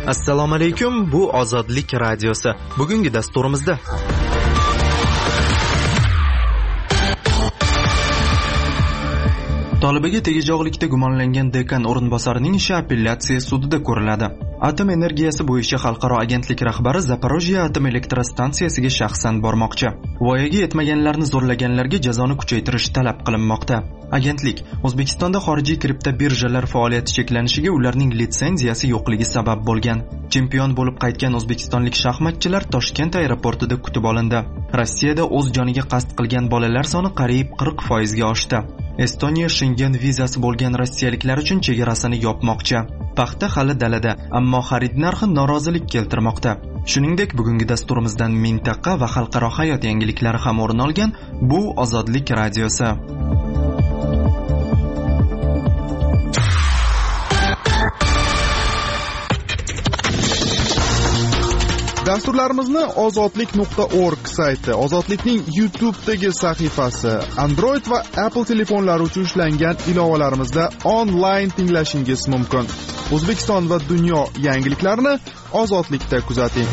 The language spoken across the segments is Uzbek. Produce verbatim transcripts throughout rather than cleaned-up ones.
Assalomu alaykum, bu Ozodlik radiosi. Bugungi dasturimizda Tolibaga tegajog'likda gumonlangan dekan o'rinbosarining ishi apellyatsiya sudida ko'riladi. Atom energiyasi bo'yicha xalqaro agentlik rahbari Zaporojye atom elektrostansiyasiga shaxsan bormoqchi. Voyaga yetmaganlarni zo'rlaganlarga jazoni kuchaytirish talab qilinmoqda. Agentlik O'zbekistonda xorijiy kripto birjalar faoliyati cheklanishiga ularning litsenziyasi yo'qligi sabab bo'lgan. Chempion bo'lib qaytgan o'zbekistonlik shaxmatchilar Toshkent aeroportida kutib olindi. Rossiyada o'z joniga qasd qilgan bolalar soni qariyb qirq foiz ga oshdi. Estoniya Schengen vizasi bo'lgan rossiyaliklar uchun chegarasini yopmoqchi. Paxta hali dalada, ammo xarid narxi norozilik keltirmoqda. Shuningdek, bugungi dasturimizdan mintaqa va xalqaro hayot yangiliklari ham o'rin olgan. Bu Ozodlik radiosi. Dasturlarimizni ozodlik nuqta org sayti, Ozodlikning YouTube'dagi sahifasi, Android va Apple telefonlari uchun ishlangan ilovalarimizda onlayn tinglashingiz mumkin. O'zbekiston va dunyo yangiliklarini Ozodlikda kuzating.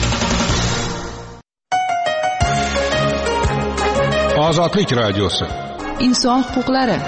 Ozodlik radiosi. Inson huquqlari.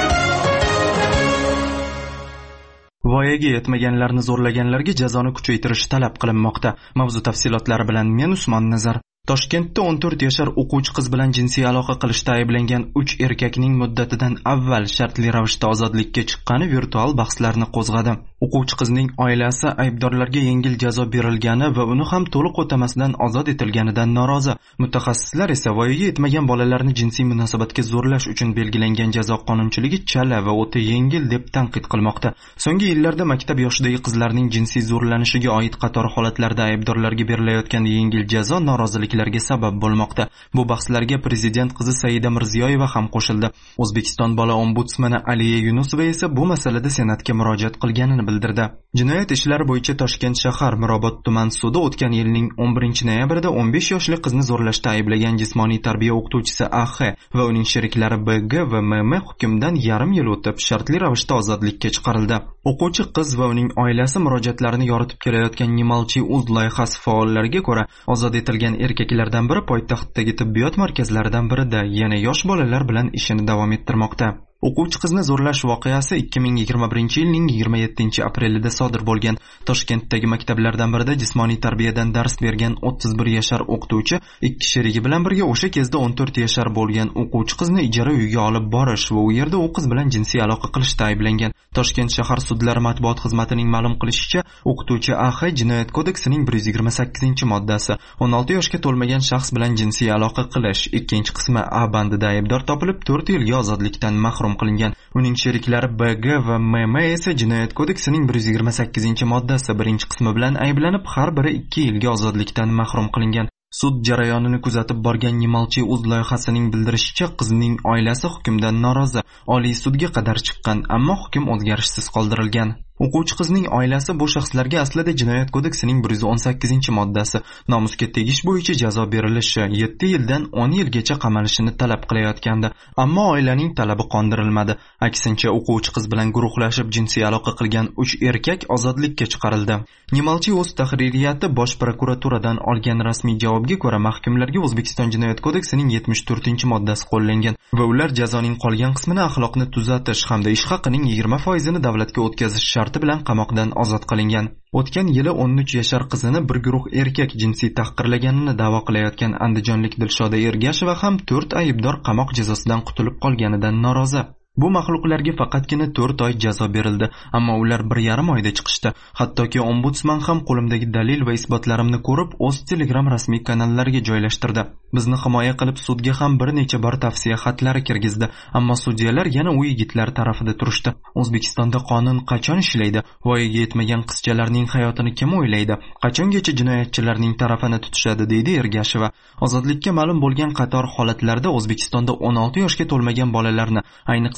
Voyaga yetmaganlarni zo'rlaganlarga jazoni kuchaytirish talab qilinmoqda. Mavzu tafsilotlari bilan men Usmon Nazar. Toshkentda o'n to'rt yashar o'quvchi qiz bilan jinsiy aloqa qilishda ayblangan uch erkakning muddatidan avval shartli ravishda ozodlikka chiqqani virtual bahslarni qo'zg'adi. O'quvchi qizning oilasi aybdorlarga yengil jazo berilgani va uni ham to'liq o'tamasdan ozod etilganidan norozi. Mutaxassislar esa voyaga yetmagan bolalarni jinsiy munosabatga zo'rlash uchun belgilangan jazo qonunchiligi chala va o'ta yengil deb tanqid qilmoqda. So'nggi yillarda maktab yoshidagi qizlarning jinsiy zo'rlanishiga oid qator holatlarda aybdorlarga berilayotgan yengil jazo norozilik sabab bo'lmoqda. Bu bahslarga prezident qizi Saida Mirziyoyeva ham qo'shildi. O'zbekiston bola ombudsmani Aliya Yunusova esa bu masalada senatga murojaat qilganini bildirdi. Jinoyat ishlari bo'yicha Toshkent shahar Mirobod tuman sudi o'tgan yilning o'n birinchi noyabrida o'n besh yoshli qizni zo'rlashda ayblagan jismoniy tarbiya o'qituvchisi A X va uning sheriklari B G va M M hukmdan yarim yil o'tib shartli ravishda ozodlikka chiqarildi. O'quvchi qiz va uning oilasi murojaatlarini yoritib kelayotgan Nimalchi uz loyihasi faollariga ko'ra, ozod etilgan erkaklardan biri poytaxtdagi tibbiyot markazlaridan birida yana yosh bolalar bilan ishini davom ettirmoqda. O'quvchi qizni zo'rlash voqeasi ikki ming yigirma birinchi yilning yigirma yettinchi aprelida sodir bo'lgan. Toshkentdagi maktablardan birida jismoniy tarbiyadan dars bergan o'ttiz bir yashar o'qituvchi ikki sherigi bilan birga o'sha kezda o'n to'rt yashar bo'lgan o'quvchi qizni ijara uyga olib borish va u yerda u qiz bilan jinsiy aloqa qilishda ayblangan. Toshkent shahar sudlari matbuot xizmatining ma'lum qilishicha, o'qituvchi A X Jinoyat kodeksining bir yuz yigirma sakkizinchi moddasi o'n olti yoshga to'lmagan shaxs bilan jinsiy aloqa qilish ikkinchi qismi A bandida aybdor topilib to'rt yilga ozodlikdan mahrum qilingan. Uning sheriklari B G va M M esa Jinoyat kodeksining bir yuz yigirma sakkizinchi moddasi birinchi qismi bilan ayblanib, har biri ikki yilga ozodlikdan mahrum qilingan. Sud jarayonini kuzatib borgan Nimalchi uz loyihasining bildirishicha, qizning oilasi hukmdan norozi. Oliy sudga qadar chiqqan, ammo hukm o'zgarishsiz qoldirilgan. O'quvchi qizning oilasi bu shaxslarga aslida Jinoyat kodeksining bir yuz o'n sakkizinchi moddasi nomusga tegish bo'yicha jazo berilishi yetti yildan o'n yilgacha qamalishini talab qilayotgandi. Ammo oilaning talabi qondirilmadi. Aksincha, o'quvchi qiz bilan guruhlashib jinsiy aloqa qilgan uch erkak ozodlikka chiqarildi. Nimalchi o'z tahririyati Bosh prokuraturadan olgan rasmiy javobga ko'ra, mahkumlarga O'zbekiston Jinoyat kodeksining yetmish to'rtinchi moddasi qo'llangan va ular jazoning qolgan qismini axloqni tuzatish hamda ish haqining yigirma foizini davlatga o'tkazish sharti bilan qamoqdan ozod qilingan. O'tgan yili o'n uch yashar qizini bir guruh erkak jinsiy tahqirlaganini da'vo qilayotgan andijonlik Dilshoda Ergasheva ham to'rt aybdor qamoq jazosidan qutulib qolganidan norozi. Bu maxluqlarga faqatgina to'rt oy jazo berildi, ammo ular bir yarim oyda chiqishdi. Hattoki ombudsman ham qo'limdagi dalil va isbotlarimni ko'rib, o'z Telegram rasmiy kanallariga joylashtirdi. Bizni himoya qilib sudga ham bir necha bor tavsiya xatlari kirgizdi, ammo sudyalar yana u yigitlar tarafida turishdi. O'zbekistonda qonun qachon ishlaydi? Voyaga yetmagan qizchalarning hayotini kim o'ylaydi? Qachongacha jinoyatchilarning tarafini tutishadi, deydi Ergasheva. Ozodlikka ma'lum bo'lgan qator holatlarda O'zbekistonda o'n olti yoshga to'lmagan bolalarni, ayniqsa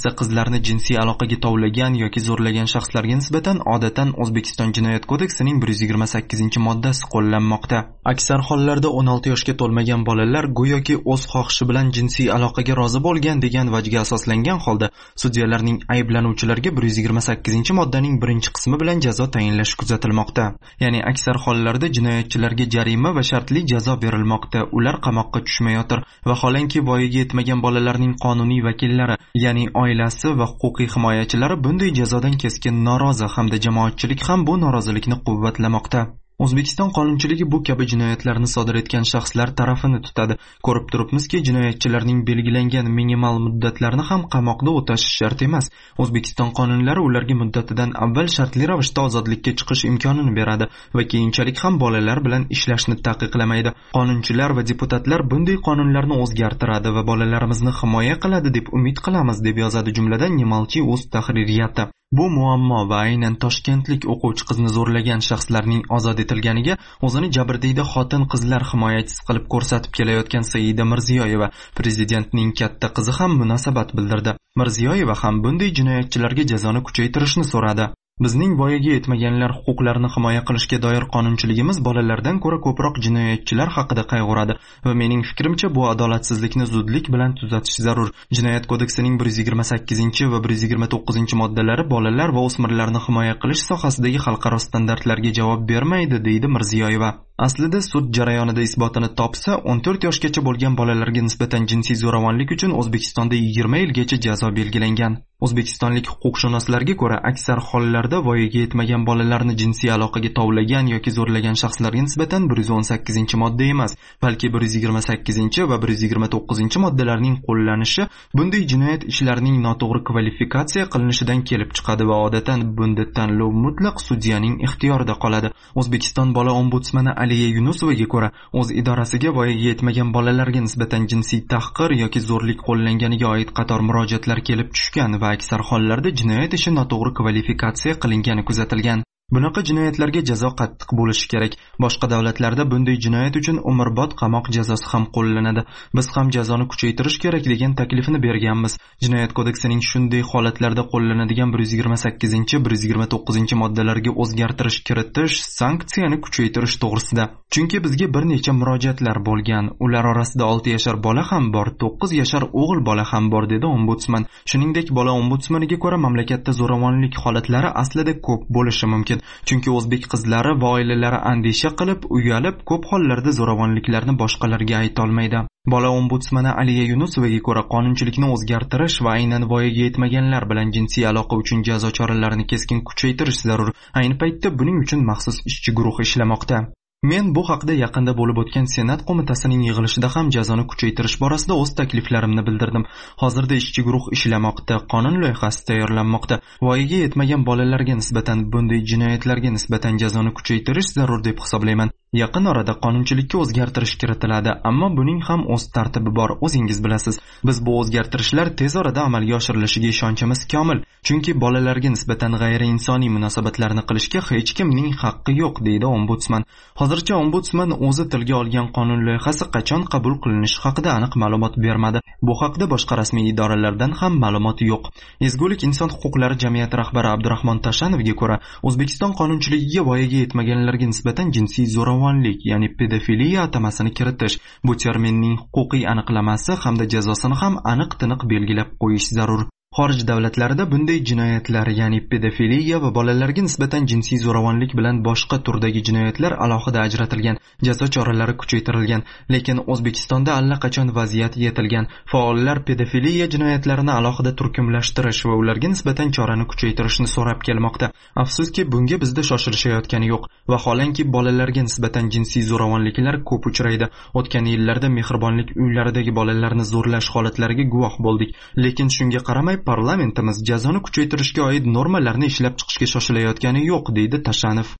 ayniqsa qizlarni jinsiy aloqaga tovlagan yoki zo'rlagan shaxslarga nisbatan odatdan O'zbekiston Jinoyat kodeksining bir yuz yigirma sakkizinchi moddasi qo'llanmoqda. Aksar hollarda o'n olti yoshga to'lmagan bolalar go'yoki o'z xohishi bilan jinsiy aloqaga rozi bo'lgan degan vajga asoslangan holda sudyalarning ayblanuvchilarga bir yuz yigirma sakkizinchi moddaning birinchi qismi bilan jazo tayinlashi kuzatilmoqda. Ya'ni aksar hollarda jinoyatchilarga jarima va shartli jazo berilmoqda. Ular qamoqqa tushmayotir. Vaholanki voyaga yetmagan bolalarning qonuniy vakillari, ya'ni oilasi va huquqiy himoyachilari bunday jazodan keskin norozi hamda jamoatchilik ham bu norozilikni quvvatlamoqda. O'zbekiston qonunchiligi bu kabi jinoyatlarni sodir etgan shaxslar tarafini tutadi. Ko'rib turibmizki, jinoyatchilarning belgilangan minimal muddatlarni ham qamoqda o'tashi shart emas. O'zbekiston qonunlari ularga muddatidan avval shartli ravishda ozodlikka chiqish imkonini beradi va keyinchalik ham bolalar bilan ishlashni taqiqlamaydi. Qonunchilar va deputatlar bunday qonunlarni o'zgartiradi va bolalarimizni himoya qiladi deb umid qilamiz, deb yozadi jumladan Nemalchi o'z tahririyati. Bu muammo va aynan toshkentlik o'quvchi qizni zo'rlagan shaxslarning ozod etilganiga o'zini jabrdiyda xotin-qizlar himoyachisi qilib ko'rsatib kelayotgan Saida Mirziyoyeva, prezidentning katta qizi ham munosabat bildirdi. Mirziyoyeva ham bunday jinoyatchilarga jazoni kuchaytirishni so'radi. Bizning voyaga yetmaganlar huquqlarini himoya qilishga doir qonunchiligimiz bolalardan ko'ra ko'proq jinoyatchilar haqida qayg'uradi va mening fikrimcha bu adolatsizlikni zudlik bilan tuzatish zarur. Jinoyat kodeksining bir yuz yigirma sakkizinchi va bir yuz yigirma to'qqizinchi moddalari bolalar va o'smirlarni himoya qilish sohasidagi xalqaro standartlarga javob bermaydi, deydi Mirziyoyeva. Aslida sud jarayonida isbotini topsa, o'n to'rt yoshgacha bo'lgan bolalarga nisbatan jinsiy zo'ravonlik uchun O'zbekistonda yigirma yilgacha jazo belgilangan. O'zbekistonlik huquqshunoslarga ko'ra, aksar hollarda voyaga yetmagan bolalarni jinsiy aloqaga tovlagan yoki zo'rlagan shaxslarga nisbatan bir yuz o'n sakkizinchi modda emas, balki bir yuz yigirma sakkizinchi va bir yuz yigirma to'qqizinchi moddalarning qo'llanishi bunday jinoyat ishlarining noto'g'ri kvalifikatsiya qilinishidan kelib chiqadi va odatdan bunda tanlov mutlaq sudyaning ixtiyorida qoladi. O'zbekiston bola ombudsmani Aliya Yunusovaga ko'ra, o'z idorasiga voyaga yetmagan bolalarga nisbatan jinsiy tahqir yoki zo'rlik qo'llanganiga oid qator murojaatlar kelib tushgan va aksar hollarda jinoyat ishi noto'g'ri kvalifikatsiya qilingani kuzatilgan. Bunaqa jinoyatlarga jazo qattiq bo'lishi kerak. Boshqa davlatlarda bunday jinoyat uchun umrbod qamoq jazosi ham qo'llanadi. Biz ham jazoni kuchaytirish kerak degan taklifni berganmiz. Jinoyat kodeksining shunday holatlarda qo'llanadigan bir yuz yigirma sakkizinchi bir yuz yigirma to'qqizinchi moddalarga o'zgartirish kiritish, sanksiyani kuchaytirish to'g'risida. Chunki bizga bir necha murojaatlar bo'lgan. Ular orasida olti yashar bola ham bor, to'qqiz yashar o'g'il bola ham bor, dedi ombudsman. Shuningdek, bola ombudsmaniga ko'ra mamlakatda zo'ravonlik holatlari aslida ko'p bo'lishi mumkin. Chunki o'zbek qizlari va oilalari andisha qilib, uyalib, ko'p hollarda zo'ravonliklarni boshqalarga ayta olmaydi. Bola ombudsmani Aliya Yunusovaga ko'ra, qonunchilikni o'zgartirish va aynan voyaga yetmaganlar bilan jinsiy aloqa uchun jazo choralarini keskin kuchaytirish zarur. Ayni paytda buning uchun maxsus ishchi guruh ishlamoqda. Men bu haqda yaqinda bo'lib o'tgan Senat qo'mitasining yig'ilishida ham jazoni kuchaytirish borasida o'z takliflarimni bildirdim. Hozirda ishchi guruh ishlamoqda, qonun loyihasi tayyorlanmoqda. Voyaga yetmagan bolalarga nisbatan bunday jinoyatlarga nisbatan jazoni kuchaytirish zarur deb hisoblayman. Yaqin orada qonunchilikka o'zgartirish kiritiladi, ammo buning ham o'z tartibi bor, o'zingiz bilasiz. Biz bu o'zgartirishlar tez orada amalga oshirilishiga ishonchimiz komil. Chunki bolalarga nisbatan g'ayriinsoniy munosabatlarni qilishga hech kimning haqqi yo'q, deydi ombudsman. Hozircha ombudsman o'zi tilga olgan qonun loyihasi qachon qabul qilinishi haqida aniq ma'lumot bermadi. Bu haqda boshqa rasmiy idoralardan ham ma'lumot yo'q. Ezgulik inson huquqlari jamiyati rahbari Abdurahmon Tashanovga ko'ra, O'zbekiston qonunchiligiga voyaga yetmaganlarga nisbatan jinsiy zo'ravonlik, ya'ni pedofiliya atamasini kiritish, bu terminning huquqiy aniqlamasi hamda jazosini ham aniq-tiniq belgilab qo'yish zarur. Xorij davlatlarida bunday jinoyatlar, ya'ni pedofiliya va bolalarga nisbatan jinsiy zo'ravonlik bilan boshqa turdagi jinoyatlar alohida ajratilgan, jazo choralari kuchaytirilgan. Lekin O'zbekistonda allaqachon vaziyat yetilgan. Faollar pedofiliya jinoyatlarini alohida turkumlashtirish va ularga nisbatan chorani kuchaytirishni so'rab kelmoqda. Afsuski, bunga bizda shoshilishayotgani yo'q. Vaholanki bolalarga nisbatan jinsiy zo'ravonliklar ko'p uchraydi. O'tgan yillarda mehribonlik uylaridagi bolalarni zo'rlash holatlariga guvoh bo'ldik. Lekin shunga qaramay parlamentimiz jazoni kuchaytirishga oid normalarni ishlab chiqishga shoshilayotgani yo'q, deydi Tashanov.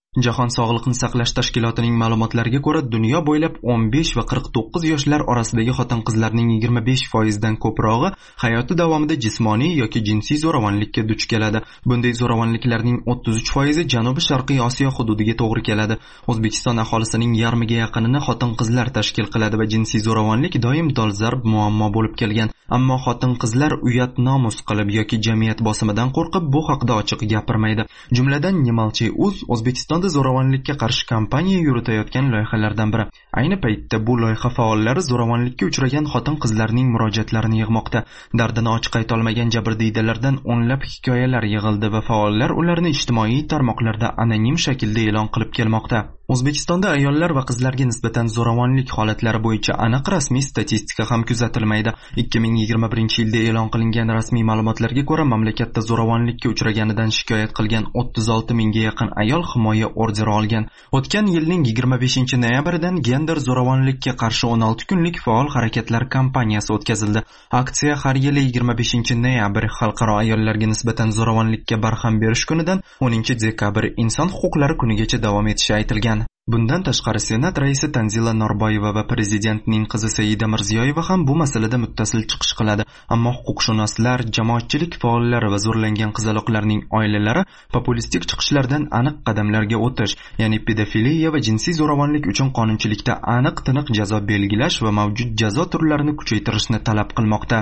Jahon Sog'liqni saqlash tashkilotining ma'lumotlariga ko'ra, dunyo bo'ylab o'n besh va qirq to'qqiz yoshlar orasidagi xotin-qizlarning yigirma besh foizdan ko'prog'i hayoti davomida jismoniy yoki jinsiy zo'ravonlikka duch keladi. Bunday zo'ravonliklarning o'ttiz uch foizi Janubi-Sharqiy Osiyo hududiga to'g'ri keladi. O'zbekiston aholisining yarmiga yaqinini xotin-qizlar tashkil qiladi va jinsiy zo'ravonlik doim dolzarb muammo bo'lib kelgan. Ammo xotin-qizlar uyat nomus qilib yoki jamiyat bosimidan qo'rqib bu haqda ochiq gapirmaydi. Jumladan Nemalchay.uz O'zbekistonda zo'ravonlikka qarshi kampaniya yuritayotgan loyihalardan biri. Ayni paytda bu loyiha faollari zo'ravonlikka uchragan xotin-qizlarning murojaatlarini yig'moqda. Dardini ochiq ayta olmagan jabrdiydalardan o'nlab hikoyalar yig'ildi va faollar ularni ijtimoiy tarmoqlarda anonim shaklda e'lon qilib kelmoqda. O'zbekistonda ayollar va qizlarga nisbatan zo'ravonlik holatlari bo'yicha aniq rasmiy statistika ham kuzatilmaydi. ikki ming yigirma birinchi yilda e'lon qilingan rasmiy ma'lumotlarga ko'ra, mamlakatda zo'ravonlikka uchraganidan shikoyat qilgan o'ttiz olti mingga yaqin ayol himoya orderi olgan. O'tgan yilning yigirma beshinchi noyabridan gender zo'ravonlikka qarshi o'n olti kunlik faol harakatlar kampaniyasi o'tkazildi. Aksiya har yili yigirma beshinchi noyabr Xalqaro ayollarga nisbatan zo'ravonlikka barham berish kunidan o'ninchi dekabr Inson huquqlari kunigacha davom etishi aytilgan. Bundan tashqari Senat raisi Tanzila Norboyeva va prezidentning qizi Saida Mirziyoyeva ham bu masalada muttasil chiqish qiladi. Ammo huquqshunoslar, jamoatchilik faollari va zo'rlangan qizaloqlarning oilalari populistik chiqishlardan aniq qadamlarga o'tish, ya'ni pedofiliya va jinsiy zo'ravonlik uchun qonunchilikda aniq tiniq jazo belgilash va mavjud jazo turlarini kuchaytirishni talab qilmoqda.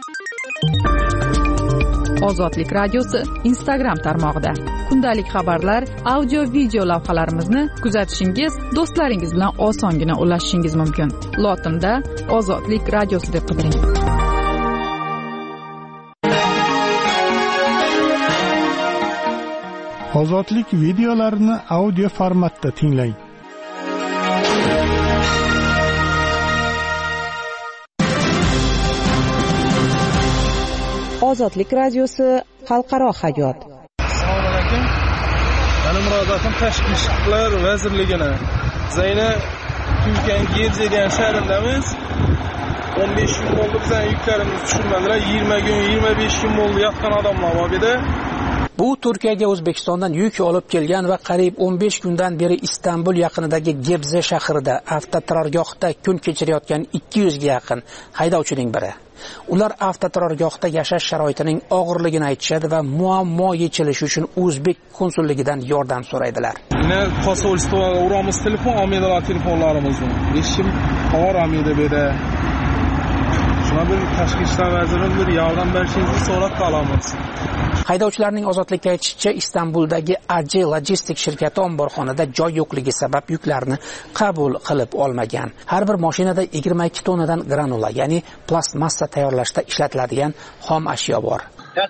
Ozodlik radiosi Instagram tarmog'ida. Kundalik xabarlar, audio video lavhalarimizni kuzatishingiz, do'stlaringiz bilan osongina ulashishingiz mumkin. Lotinda Ozodlik radiosi deb qidiring. Ozodlik videolarini audio formatda tinglang. Ozodlik radiosi xalqaro hayot. Assalomu alaykum. Meni murojaatim Tashqi ishlar vazirligini. Zayna Turkiyaning Gebze degan shahridamiz. o'n besh kun bo'ldi bizning yuklarimizni tushirmadilar. yigirma kun, yigirma besh kun bo'ldi yotgan odamlar bor edi. Bu Turkiyaga O'zbekistondan yuk olib kelgan va qariyb o'n besh kundan beri Istanbul yaqinidagi Gebze shahrida avtoturargohda kun kechirayotgan ikki yuz ga yaqin haydovchining biri. Ular avtoturargohda yashash sharoitining og'irligini aytishadi va muammo yechilishi uchun o'zbek konsulligidan yordam so'raydilar. Yine konsolosluğa uğramız telefon almaydılar telefonlarımızı. Eşim var almaydı beri. Şuna bir Tashqi ishlar vazirimiz bir yordam berishinizni so'rab qolamiz. Haydovchilarning ozodlikka aytishicha, Istanbuldagi A J Logistik shirkati omborxonada joy yo'qligi sabab yuklarni qabul qilib olmagan. Har bir mashinada yigirma ikki tonnadan granula, ya'ni plastmassa tayyorlashda ishlatiladigan xom ashyo bor.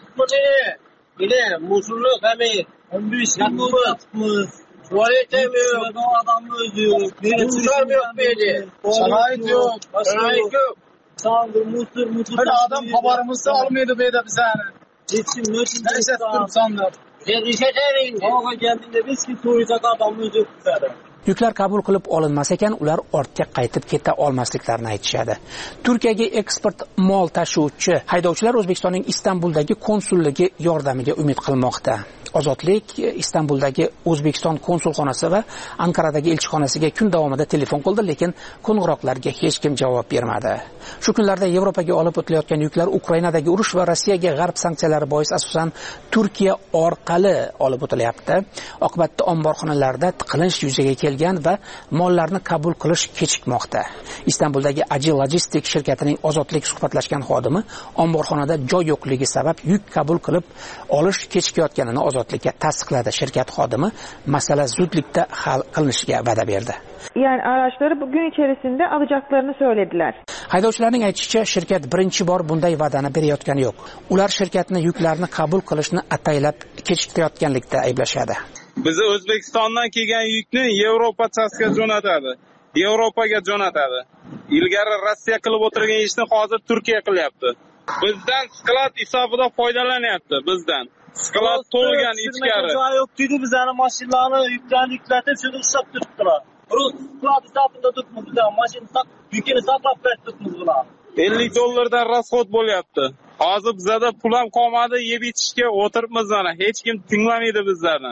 Yine musullu kami on besh yakımız. Tuvalet yok, adamı ödüyor. Musullar mı yok beydi? Şahit yok. Şahit yok. Sandır, musul, musul. Böyle adam haberimizi almıyordu beyde bize. Geçin, nötün. Neyse tutup sandır. Rişet erin. Hava geldiğinde biz ki soğuyacak adamı ödüyor bize. Yuklar qabul qilib olinmas ekan, ular ortga qaytib keta olmasliklarini aytishadi. Turkiyaga eksport mol tashuvchi haydovchilar O'zbekistonning Istanbuldagi konsulligi yordamiga umid qilmoqda. Ozodlik Istanbuldagi O'zbekiston konsulxonasi va Ankaradagi elchixonasiga kun davomida telefon qildi, lekin qo'ng'iroqlarga hech kim javob bermadi. Shu kunlarda Yevropaga olib o'tilayotgan yuklar Ukrainadagi urush va Rossiyaga g'arb sanksiyalari bois asosan Turkiya orqali olib o'tilyapti. Oqibatda omborxonalarda tiqilinch yuzaga kelgan va mollarni qabul qilish kechikmoqda. Istanbuldagi A J Logistik shirkatining Ozodlik suhbatlashgan xodimi omborxonada joy yo'qligi sabab yuk qabul qilib olish kechikayotganini Ozodlikka tasdiqladi. Shirkat xodimi masala zudlikda hal qilinishiga va'da berdi. Yani araçları bugün içerisinde alacaklarını söylediler. Haydovchilarning aytishicha, shirkat birinchi bor bunday va'dani berayotgani yo'q. Ular shirkatni yuklarni qabul qilishni ataylab kechiktirayotganlikda ayblashadi. Biz O'zbekistondan kelgan yukni Yevropa chasiga jo'natadi. Yevropaga jo'natadi. Ilgari Rossiya qilib o'tirgan ishni hozir Turkiya qilyapti. Bizdan sklad hisobida foydalanyapti bizdan. Sklad to'lgan ichkari. Joy yo'q dedi, bizani mashinalarni yuklarni yuklatib shuni ushlab turibdilar. Rus sklad hisobida turibmiz bizlar, mashina yukini saqlab turibmiz bular. ellik dollardan rasxod bo'lyapti. Hozir bizada pul ham qolmadi, yeb ichishga o'tiribmiz mana. Hech kim tinglamaydi bizlarni.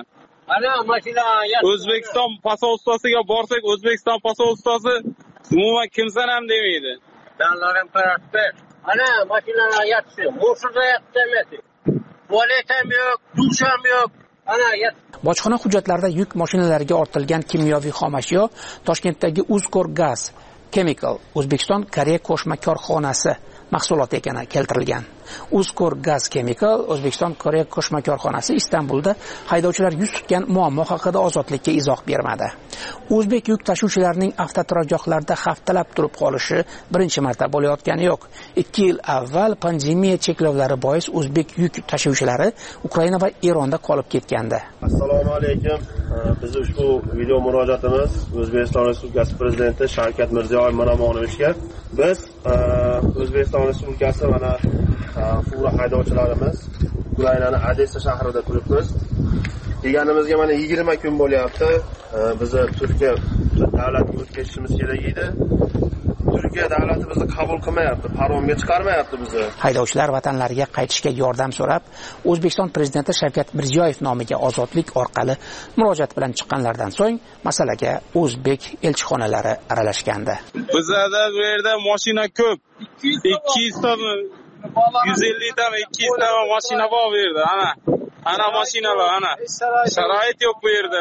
Ana mashina O'zbekiston posolstosiga borsak, O'zbekiston posolstosi umuman kimsan ham demaydi. Danlarım tarafta. Ana mashinalar yatsı. Mo'shida yatdi. Tualet ham yo'q, dush ham yo'q. Ana yat. Bojxona hujjatlarida yuk mashinalariga ortilgan kimyoviy xomashyo Toshkentdagi Uzkor Gaz Chemical O'zbekiston Koreya qo'shma korxonasi mahsuloti ekani keltirilgan. Uzkor Gaz Chemical O'zbekiston Koreya qo'shma korxonasi Istanbulda haydovchilar yuz tutgan muammo haqida Ozodlikka izoh bermadi. O'zbek yuk tashuvchilarining avtoturargohlarda haftalab turib qolishi birinchi marta bo'layotgani yo'q. ikki yil avval pandemiya cheklovlari bois o'zbek yuk tashuvchilari Ukraina va Eronda qolib ketgandi. Assalomu alaykum. Biz ushbu video murojaatimiz O'zbekiston Respublikasi Prezidenti Shavkat Mirziyoyev ma'muriyatiga biz O'zbekiston Respublikasi mana Fura haydovchilarimiz Ukrainaning Odessa shahrida turibmiz. Deganimizga mana yigirma kun bo'lyapti. Bizni Turkiya davlatiga o'tkazishimiz kerak edi. Turkiya davlati bizni qabul qilmayapti, paromga chiqarmayapti bizni. Haydovchilar vatanlariga qaytishga yordam so'rab, O'zbekiston Prezidenti Shavkat Mirziyoyev nomiga Ozodlik orqali murojaat bilan chiqqanlardan so'ng masalaga o'zbek elchixonalari aralashgandi. Bizda bu yerda mashina ko'p. ikki yuz ta yuz ellik ta ikki yuz ta mashina bor bu yerda. Ana ana mashinalar ana. Sharoit yo'q bu yerda.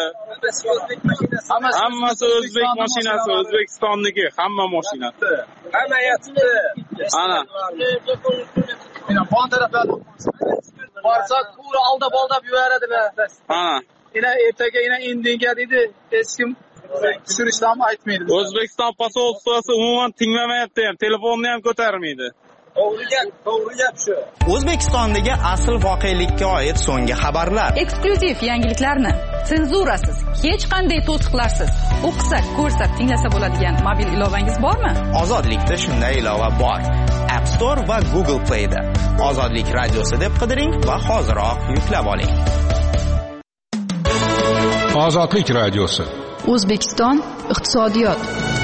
Hammasi o'zbek mashinasi, O'zbekistonniki, hamma mashina. Hamma yatibdi. Ana. Mana bu taraflarda borsak, pura aldab-aldab yuboradilar. Ana. Ina ertaga ina indinga dedi, hech kim tushirishni ham aytmaydi. O'zbekiston posolstosi umuman tinglamayapti ham, telefonni ham ko'tarmaydi. To'g'ri gap, to'g'ri gap shu. O'zbekistondagi asl voqelikka oid so'nggi xabarlar. Eksklyuziv yangiliklarni senzurasiz, hech qanday to'siqlarsiz o'qisak, ko'rsak, tinglasa bo'ladigan mobil ilovangiz bormi? Ozodlikda shunday ilova bor. App Store va Google Play da Ozodlik radiosi deb qidiring va hoziroq yuklab oling. Ozodlik radiosi. O'zbekiston iqtisodiyot.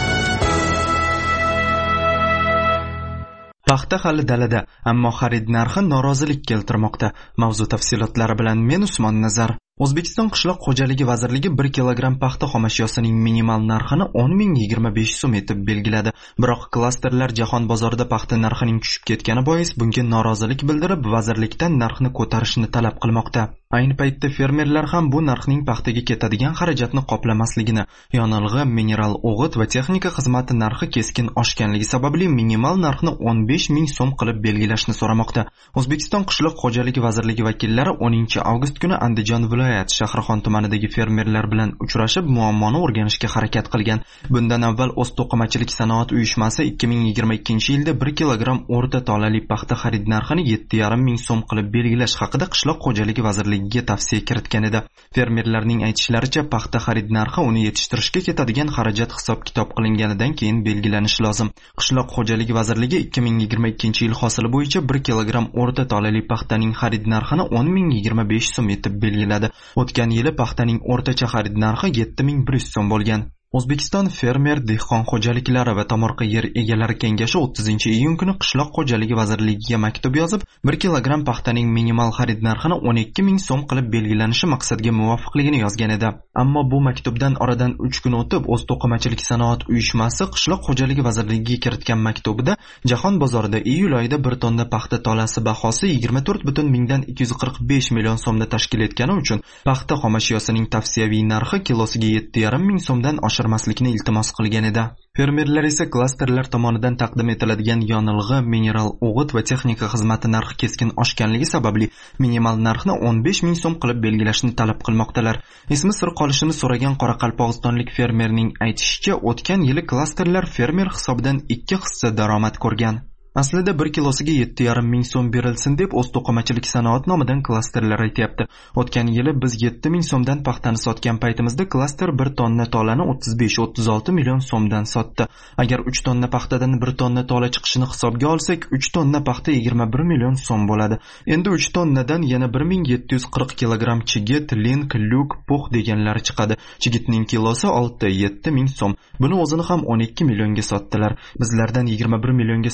Paxta hali dalada, ammo xarid narxi norozilik keltirmoqda. Mavzu tafsilotlari bilan men Usmon Nazar. O'zbekiston Qishloq xo'jaligi vazirligi bir kilogramm paxta xomashyosining minimal narxini o'n ming yigirma besh so'm etib belgiladi. Biroq klasterlar jahon bozorida paxta narxining tushib ketgani bois bunga norozilik bildirib, vazirlikdan narxni ko'tarishni talab qilmoqda. Ayni paytda fermerlar ham bu narxning paxtaga ketadigan xarajatni qoplamasligini, yonilg'i, mineral o'g'it va texnika xizmati narxi keskin oshganligi sababli minimal narxni o'n besh ming so'm qilib belgilashni so'ramoqda. O'zbekiston Qishloq xo'jaligi vazirligi vakillari o'ninchi avgust kuni Andijon viloyat Shahrixon tumanidagi fermerlar bilan uchrashib, muammoni o'rganishga harakat qilgan. Bundan avval O'zto'qimachilik sanoat uyushmasi ikki ming yigirma ikkinchi yilda bir kilogramm o'rta tolali paxta xarid narxini yetti yarim ming so'm qilib belgilash haqida Qishloq xo'jaligi vazirligiga tavsiya kiritgan edi. Fermerlarning aytishlaricha, paxta xarid narxi uni yetishtirishga ketadigan xarajat hisob-kitob qilinganidan keyin belgilanishi lozim. Qishloq xo'jaligi vazirligi ikki ming yigirma ikkinchi yil hosili bo'yicha bir kilogramm o'rta tolali paxtaning xarid narxini o'n ming yigirma besh so'm etib belgiladi. O'tgan yili paxtaning o'rtacha xarid narxi yetti ming bir yuz so'm bo'lgan. O'zbekiston fermer dehqon xo'jaliklari va tomorqa yer egalari kengashi o'ttizinchi iyun kuni Qishloq xo'jaligi vazirligiga maktub yozib, bir kilogramm paxtaning minimal xarid narxini o'n ikki ming so'm qilib belgilanishi maqsadga muvofiqligini yozgan edi. Ammo bu maktubdan oradan uch kun o'tib, O'zto'qimachilik sanoat uyushmasi Qishloq xo'jaligi vazirligiga kiritgan maktubida jahon bozorida iyul oyida bir tonna paxta tolasi bahosi yigirma to'rt butun mingdan ikki yuz qirq besh million so'mda tashkil etgani uchun paxta xomashyosining tavsiyaviy narxi kilosiga yetti yarim ming so'mdan oshirmaslikni iltimos qilgan edi. Fermerlar esa klasterlar tomonidan taqdim etiladigan yonilg'i, mineral o'g'it va texnika xizmati narxi keskin oshganligi sababli minimal narxni o'n besh ming so'm qilib belgilashni talab qilmoqdalar. Ismi sir qolishini so'ragan qoraqalpog'istonlik fermerning aytishicha, o'tgan yili klasterlar fermer hisobidan ikki hissa daromad ko'rgan. Aslida bir kilosiga yetti yarim ming so'm berilsin deb O'zto'qimachilik sanoat nomidan klasterlar aytyapti. O'tgan yili biz yetti ming so'mdan paxtani sotgan paytimizda klaster bir tonna tolani o'ttiz besh o'ttiz olti million so'mdan sotdi. Agar uch tonna paxtadan bir tonna tola chiqishini hisobga olsak, uch tonna paxta yigirma bir million so'm bo'ladi. Endi uch tonnadan yana bir ming yetti yuz qirq kilogramm chigit, link, lyuk, pux deganlari chiqadi. Chigitning kilosi olti yetti ming so'm. Buni o'zini ham o'n ikki millionga sotdilar. Bizlardan yigirma bir millionga sotib olgan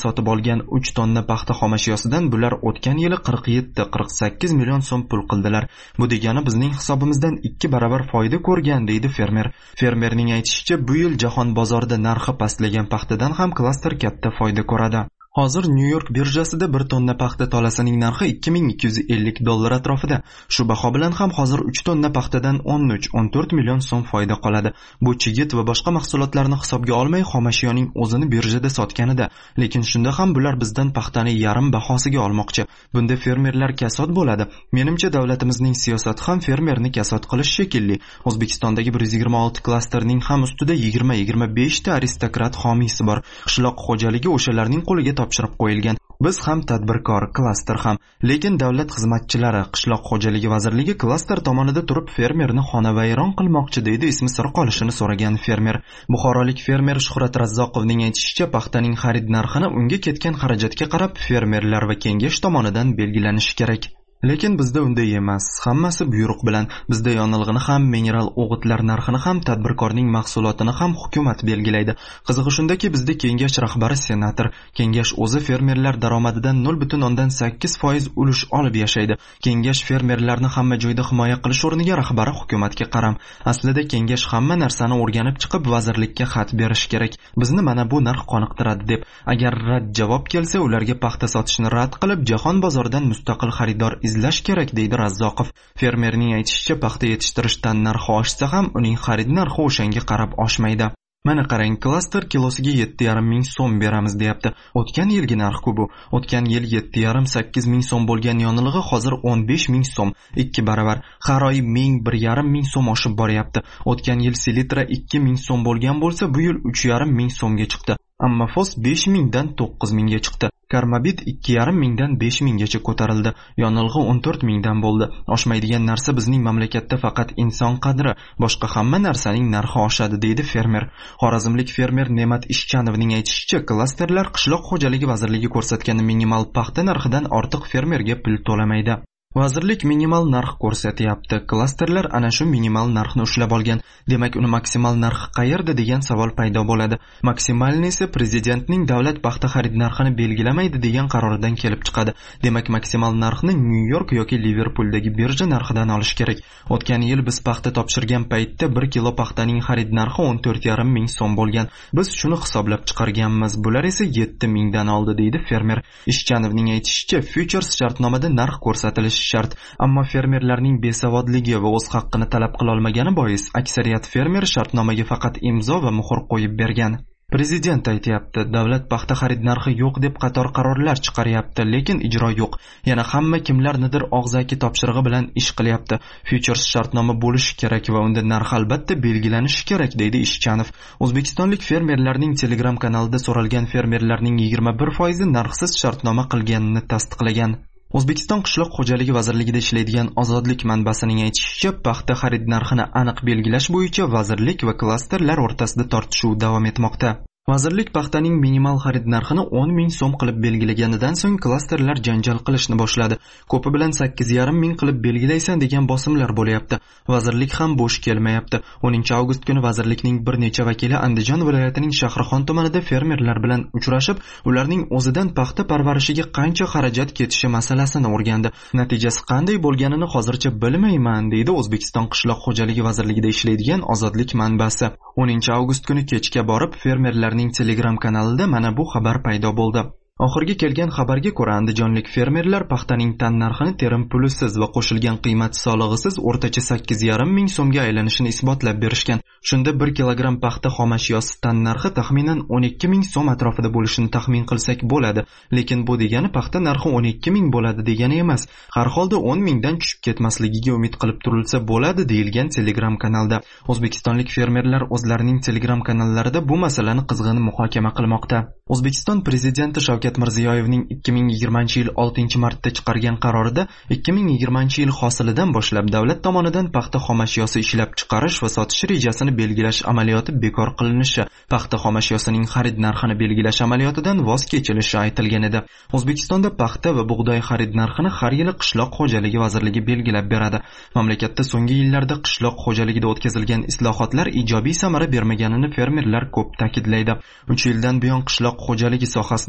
olgan uch tonna paxta xomashiyosidan bular o'tgan yili qirq yetti qirq sakkiz million so'm pul qildilar. Bu degani bizning hisobimizdan ikki barobar foyda ko'rgan, deydi fermer. Fermerning aytishicha, bu yil jahon bozorida narxi pastlagan paxtadan ham klaster katta foyda ko'radi. Hozir New-York birjasida bir tonna paxta tolasining narxi ikki ming ikki yuz ellik dollar atrofida. Shu baho bilan ham hozir uch tonna paxtadan o'n uch o'n to'rt million so'm foyda qoladi. Bu chigit va boshqa mahsulotlarni hisobga olmay xomashiyoning o'zini birjada sotganida. Lekin shunda ham bular bizdan paxtani yarim bahosiga olmoqchi. Bunda fermerlar kasod bo'ladi. Menimcha davlatimizning siyosati ham fermerni kasod qilish shekilli. O'zbekistondagi bir yuz yigirma olti klasterning ham ustida yigirma yigirma besh ta aristokrat homiysi bor. Qishloq xo'jaligi o'shalarning qo'liga topshirib qo'yilgan. Biz ham tadbirkor, klaster ham. Lekin davlat xizmatchilari, qishloq xo'jaligi vazirligi klaster tomonida turib fermerni xonavayron qilmoqchi, deydi ismi sir qolishini so'ragan fermer. Buxorolik fermer Shuhrat Razzoqovning aytishicha, paxtaning xarid narxini unga ketgan xarajatga qarab fermerlar va kengash tomonidan belgilanishi kerak. Lekin bizda unday emas. Hammasi buyruq bilan. Bizda yonilg'ini ham, mineral o'g'itlar narxini ham, tadbirkorning mahsulotini ham hukumat belgilaydi. Qizig'i shundaki, bizda kengash rahbari senator. Kengash o'zi fermerlar daromadidan nol butun o'ndan sakkiz foiz ulush olib yashaydi. Kengash fermerlarni hamma joyda himoya qilish o'rniga rahbari hukumatga qaram. Aslida kengash hamma narsani o'rganib chiqib vazirlikka xat berish kerak. Bizni mana bu narx qoniqtiradi deb. Agar rad javob kelsa, ularga paxta sotishni rad qilib, jahon bozoridan mustaqil xaridor izlash kerak, deydi Razzoqov. Fermerning aytishicha, paxta yetishtirishdan narxi oshsa ham uning xarid narxi o'shanga qarab oshmaydi. Mana qarang, klaster kilosiga yetti yarim ming so'm beramiz deyapti. O'tgan yilgi narx-ku bu. O'tgan yil yetti yarim sakkiz ming so'm bo'lgan yonilg'i hozir o'n besh ming so'm, ikki barobar. Har oy ming bir yarim ming so'm oshib boryapti. O'tgan yil selitra ikki ming so'm bo'lgan bo'lsa, bu yil uch yarim ming so'mga chiqdi. Ammo fos besh mingdan to'qqiz mingga chiqdi. Karmabit ikki yarim mingdan besh minggacha ko'tarildi. Yonilg'i o'n to'rt mingdan bo'ldi. Oshmaydigan narsa bizning mamlakatda faqat inson qadri, boshqa hamma narsaning narxi oshadi, deydi fermer. Xorazmlik fermer Ne'mat Ishchanovning aytishicha, klasterlar qishloq xo'jaligi vazirligi ko'rsatgan minimal paxta narxidan ortiq fermerga pul to'lamaydi. Vazirlik minimal narx ko'rsatyapti. Klasterlar ana shu minimal narxni ushlab olgan. Demak, uni maksimal narxi qayerda degan savol paydo bo'ladi. Maksimalni esa prezidentning davlat paxta xarid narxini belgilamaydi degan qaroridan kelib chiqadi. Demak, maksimal narxni New-York yoki Liverpooldagi birja narxidan olish kerak. O'tgan yil biz paxta topshirgan paytda bir kilo paxtaning xarid narxi o'n to'rt yarim ming so'm bo'lgan. Biz shuni hisoblab chiqarganmiz. Bular esa yetti mingdan oldi, deydi fermer. Ishchanovning aytishicha, futures shartnomada narx ko'rsatilishi shart. Ammo fermerlarning besavodligi va o'z haqqini talab qila olmagani bois aksariyat fermer shartnomaga faqat imzo va muhr qo'yib bergan. Prezident aytayapti, davlat paxta xarid narxi yo'q deb qator qarorlar chiqaryapti, lekin ijro yo'q. Yana hamma kimlarnidir og'zaki topshirig'i bilan ish qilyapti. Futures shartnoma bo'lishi kerak va unda narx albatta belgilanishi kerak, deydi Ishchanov. O'zbekistonlik fermerlarning Telegram kanalida so'ralgan fermerlarning yigirma bir foizi narxsiz shartnoma qilganini tasdiqlagan. O'zbekiston qishloq xo'jaligi vazirligida ishlaydigan Ozodlik manbasining aytishicha, paxta xarid narxini aniq belgilash bo'yicha vazirlik va klasterlar o'rtasida tortishuv davom etmoqda. Vazirlik paxtaning minimal xarid narxini o'n ming so'm qilib belgilaganidan so'ng klasterlar janjal qilishni boshladi. Ko'pi bilan sakkiz yarim ming qilib belgilaysan degan bosimlar bo'layapti. Vazirlik ham bo'sh kelmayapti. o'ninchi avgust kuni vazirlikning bir necha vakili Andijon viloyatining Shahrixon tumanida fermerlar bilan uchrashib, ularning o'zidan paxta parvarishiga qancha xarajat ketishi masalasini o'rgandi. Natijasi qanday bo'lganini hozircha bilmayman, deydi O'zbekiston qishloq xo'jaligi vazirligida ishlaydigan Ozodlik manbasi. o'ninchi avgust kuni kechga borib fermerlar Telegram kanalida mana bu xabar paydo bo'ldi. Oxirgi kelgan xabarga ko'ra, andijonlik fermerlar paxtaning tan narxini terim pulisiz va qo'shilgan qiymat solig'isiz o'rtacha sakkiz yarim ming so'mga aylanishini isbotlab berishgan. Shunda bir kilogramm paxta xomashyosi tan narxi taxminan o'n ikki ming so'm atrofida bo'lishini taxmin qilsak bo'ladi. Lekin bu degani paxta narxi o'n ikki ming bo'ladi degani emas. Har holda o'n mingdan tushib ketmasligiga umid qilib turilsa bo'ladi, deyilgan Telegram kanalda. O'zbekistonlik fermerlar o'zlarining Telegram kanallarida bu masalani qizg'in muhokama qilmoqda. O'zbekiston prezidenti Shavkat Mirziyoyevning ikki ming yigirmanchi yil oltinchi martda chiqargan qarorida ikki ming yigirmanchi yil hosilidan boshlab davlat tomonidan paxta xomashyosi ishlab chiqarish va sotish rejasini belgilash amaliyoti bekor qilinishi, paxta xomashyosining xarid narxini belgilash amaliyotidan voz kechilishi aytilgan edi. O'zbekistonda paxta va bug'doy xarid narxini har yili qishloq xo'jaligi vazirligi belgilab beradi. Mamlakatda so'nggi yillarda qishloq xo'jaligida o'tkazilgan islohotlar ijobiy samara bermaganini fermerlar ko'p ta'kidlaydi. uch yildan buyon qishloq xo'jaligi sohasida klaster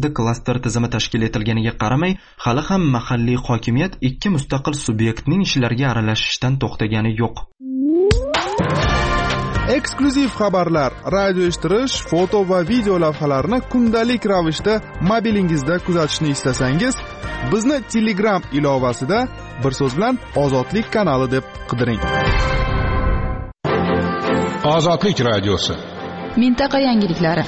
kadastr tizimi tashkil etilganiga qaramay, hali ham mahalliy hokimiyat ikki mustaqil subyektning ishlariga aralashishdan to'xtagani yo'q. Eksklyuziv xabarlar, radio eshittirish, foto va video lavhalarni kundalik ravishda mobilingizda kuzatishni istasangiz, bizni Telegram ilovasida bir so'z bilan Ozodlik kanali deb qidiring. Ozodlik radiosi. Mintaqa yangiliklari.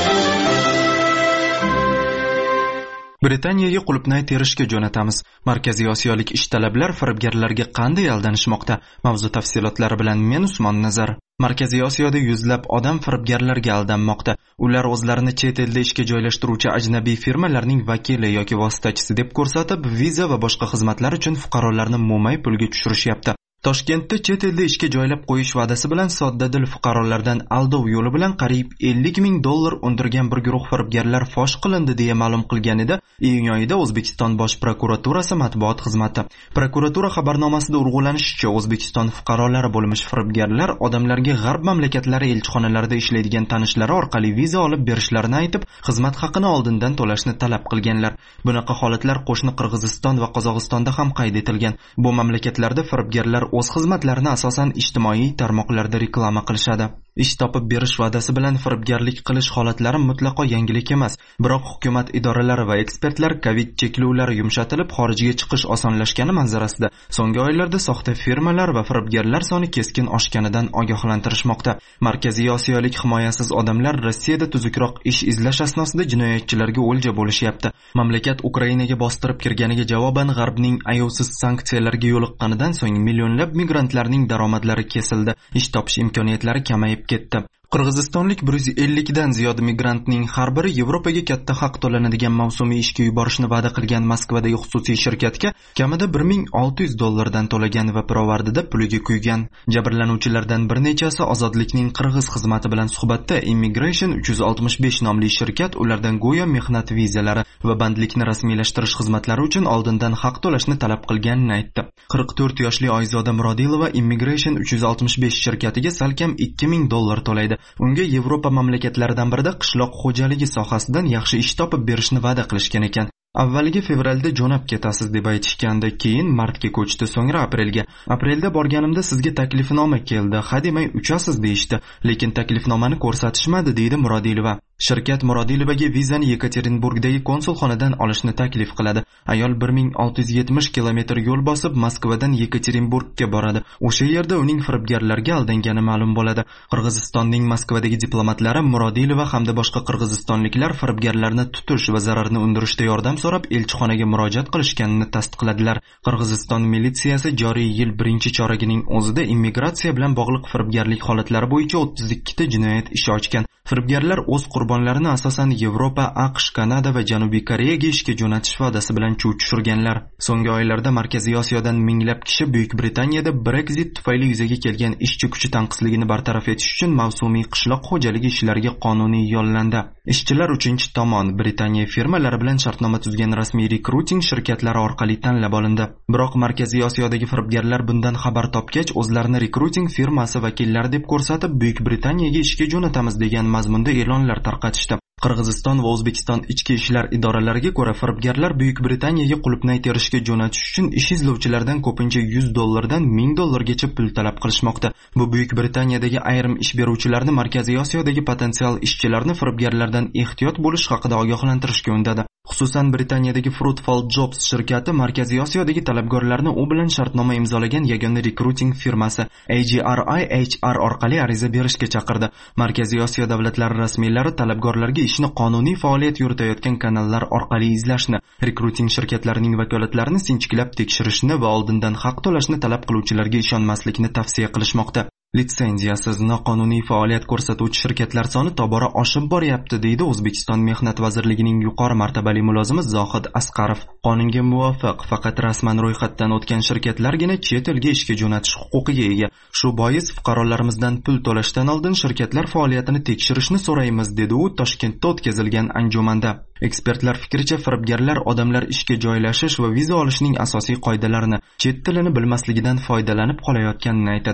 Britaniyaga qulupnay terishga jo'natamiz. Markaziy Osiyolik ishtalablar firibgarlarga qanday aldanishmoqda? Mavzu tafsilotlari bilan men Usmon Nazar. Markaziy Osiyoda yuzlab odam firibgarlarga aldanmoqda. Ular o'zlarini chet elda ishga joylashtiruvchi ajnabiy firmalarning vakili yoki vositachisi deb ko'rsatib, viza va boshqa xizmatlar uchun fuqarolarni mo'may pulga tushirishyapti. Toshkentda chet elda ishga joylab qo'yish va'dasi bilan soddadil fuqarolardan aldov yo'li bilan qariyb ellik ming dollar undirgan bir guruh firibgarlar fosh qilindi deya ma'lum qilganida iyun oyida O'zbekiston Bosh prokuraturasi matbuot xizmati. Prokuratura xabarnomasida urg'ulanishicha, O'zbekiston fuqarolari bo'lmish firibgarlar odamlarga g'arb mamlakatlari elchixonalarida ishlaydigan tanishlari orqali viza olib berishlarini aytib, xizmat haqini oldindan to'lashni talab qilganlar. Bunaqa holatlar qo'shni Qirg'iziston va Qozog'istonda ham qayd etilgan. Bu mamlakatlarda firibgarlar o'z xizmatlarini asosan ijtimoiy tarmoqlarda reklama qilishadi. Ish topib berish va'dasi bilan firibgarlik qilish holatlari mutlaqo yangilik emas. Biroq hukumat idoralari va ekspertlar Covid cheklovlari yumshatilib, xorijga chiqish osonlashgani manzarasida so'nggi oylarda soxta firmalar va firibgarlar soni keskin oshganidan ogohlantirishmoqda. Markaziy Osiyolik himoyasiz odamlar Rossiyada tuzukroq ish izlash asnosida jinoyatchilarga o'lja bo'lishyapti. Mamlakat Ukrainaga bostirib kirganiga javoban G'arbning ayovsiz sanksiyalarga yo'liqqanidan so'ng millionlab migrantlarning daromadlari kesildi. Ish topish imkoniyatlari kamayib ketdi. Qirg'izistonlik bir yuz ellik dan ziyod migrantning har biri Yevropaga katta haq to'lanadigan mavsumiy ishga yuborishni va'da qilgan Moskvadagi xususiy shirkatga kamida bir ming olti yuz dollardan to'lagan va pirovardida puliga kuygan. Jabrlanuvchilardan bir nechasi Ozodlikning Qirg'iz xizmati bilan suhbatda Immigration uch yuz oltmish besh nomli shirkat ulardan go'yo mehnat vizalari va bandlikni rasmiylashtirish xizmatlari uchun oldindan haq to'lashni talab qilganini aytdi. qirq to'rt yoshli Oyzoda Murodilova Immigration uch yuz oltmish besh shirkatiga salkam ikki ming dollar to'laydi. Unga Yevropa mamlakatlaridan birida qishloq xo'jaligi sohasidan yaxshi ish topib berishni va'da qilishgan ekan. Avvaliga fevralda jo'nab ketasiz deb aytishganda, keyin martga ko'chdi, so'ngra aprelga. Aprelda borganimda sizga taklifnoma keldi, hademay uchasiz deyishdi, lekin taklifnomani ko'rsatishmadi, deydi Murodilova. Shirkat Murodilovaga vizani Yekaterinburgdagi konsulxonadan olishni taklif qiladi. Ayol bir ming olti yuz yetmish kilometr yo'l bosib Moskvadan Yekaterinburgga boradi. O'sha yerda uning firibgarlarga aldangani ma'lum bo'ladi. Qirg'izistonning Moskvadagi diplomatlari Murodilova hamda boshqa qirg'izistonliklar firibgarlarni tutish va zararni undirishda yordam so'rab elchixonaga murojaat qilishganini tasdiqladilar. Qirg'iziston militsiyasi joriy yil birinchi choragining o'zida immigratsiya bilan bog'liq firibgarlik holatlari bo'yicha o'ttiz ikki ta jinoyat ishi ochgan. Firibgarlar o'z qurbonlarini asosan Yevropa, AQSh, Kanada va Janubiy Koreyaga ishga jo'natish va'dasi bilan chuv tushirganlar. So'nggi oylarda Markaziy Osiyodan minglab kishi Buyuk Britaniyada Brexit tufayli yuzaga kelgan ishchi kuchi tanqisligini bartaraf etish uchun mavsumiy qishloq xo'jaligi ishlariga qonuniy yo'llandi. Ishchilar uchinchi tomon Britaniya firmalari bilan shartnoma tuzgan rasmiy rekruting shirkatlari orqali tanlab olindi. Biroq Markaziy Osiyodagi firibgarlar bundan xabar topgach, o'zlarini rekruting firmasi vakillari deb ko'rsatib, Buyuk Britaniyaga ishga jo'natamiz degan mazmunda e'lonlar tarqatishdi. Qirg'iziston va O'zbekiston ichki ishlar idoralariga ko'ra, firibgarlar Buyuk Britaniyaga qulupnay terishga jo'natish uchun ish izlovchilardan ko'pincha yuz dollardan ming dollargacha pul talab qilishmoqda. Bu Buyuk Britaniyadagi ayrim ish beruvchilarni Markaziy Osiyodagi potensial ishchilarni firibgarlardan ehtiyot bo'lish haqida ogohlantirishga undadi. Xususan Britaniyadagi Fruitful Jobs shirkati Markaziy Osiyodagi talabgorlarni u bilan shartnoma imzolagan yagona rekruting firmasi A G R I H R orqali ariza berishga chaqirdi. Markaziy Osiyo davlatlari rasmiylari talabgorlarga ishni qonuniy faoliyat yuritayotgan kanallar orqali izlashni, rekruting shirkatlarining vakolatlarini sinchiklab tekshirishni va oldindan haq to'lashni talab qiluvchilarga ishonmaslikni tavsiya qilishmoqda. Litsenziyasiz noqonuniy faoliyat ko'rsatuvchi shirkatlar soni tobora oshib boryapti, deydi O'zbekiston Mehnat vazirligining yuqori martabali mulozimi Zohid Asqarov. Qonunga muvofiq faqat rasman ro'yxatdan o'tgan shirkatlargina chet elga ishga jo'natish huquqiga ega. Shu bois fuqarolarimizdan pul to'lashdan oldin shirkatlar faoliyatini tekshirishni so'raymiz, dedi u Toshkentda o'tkazilgan anjumanda. Ekspertlar fikricha, firibgarlar odamlar ishga joylashish va viza olishning asosiy qoidalarini, chet tilini bilmasligidan foydalanib qolayotganini aytadilar.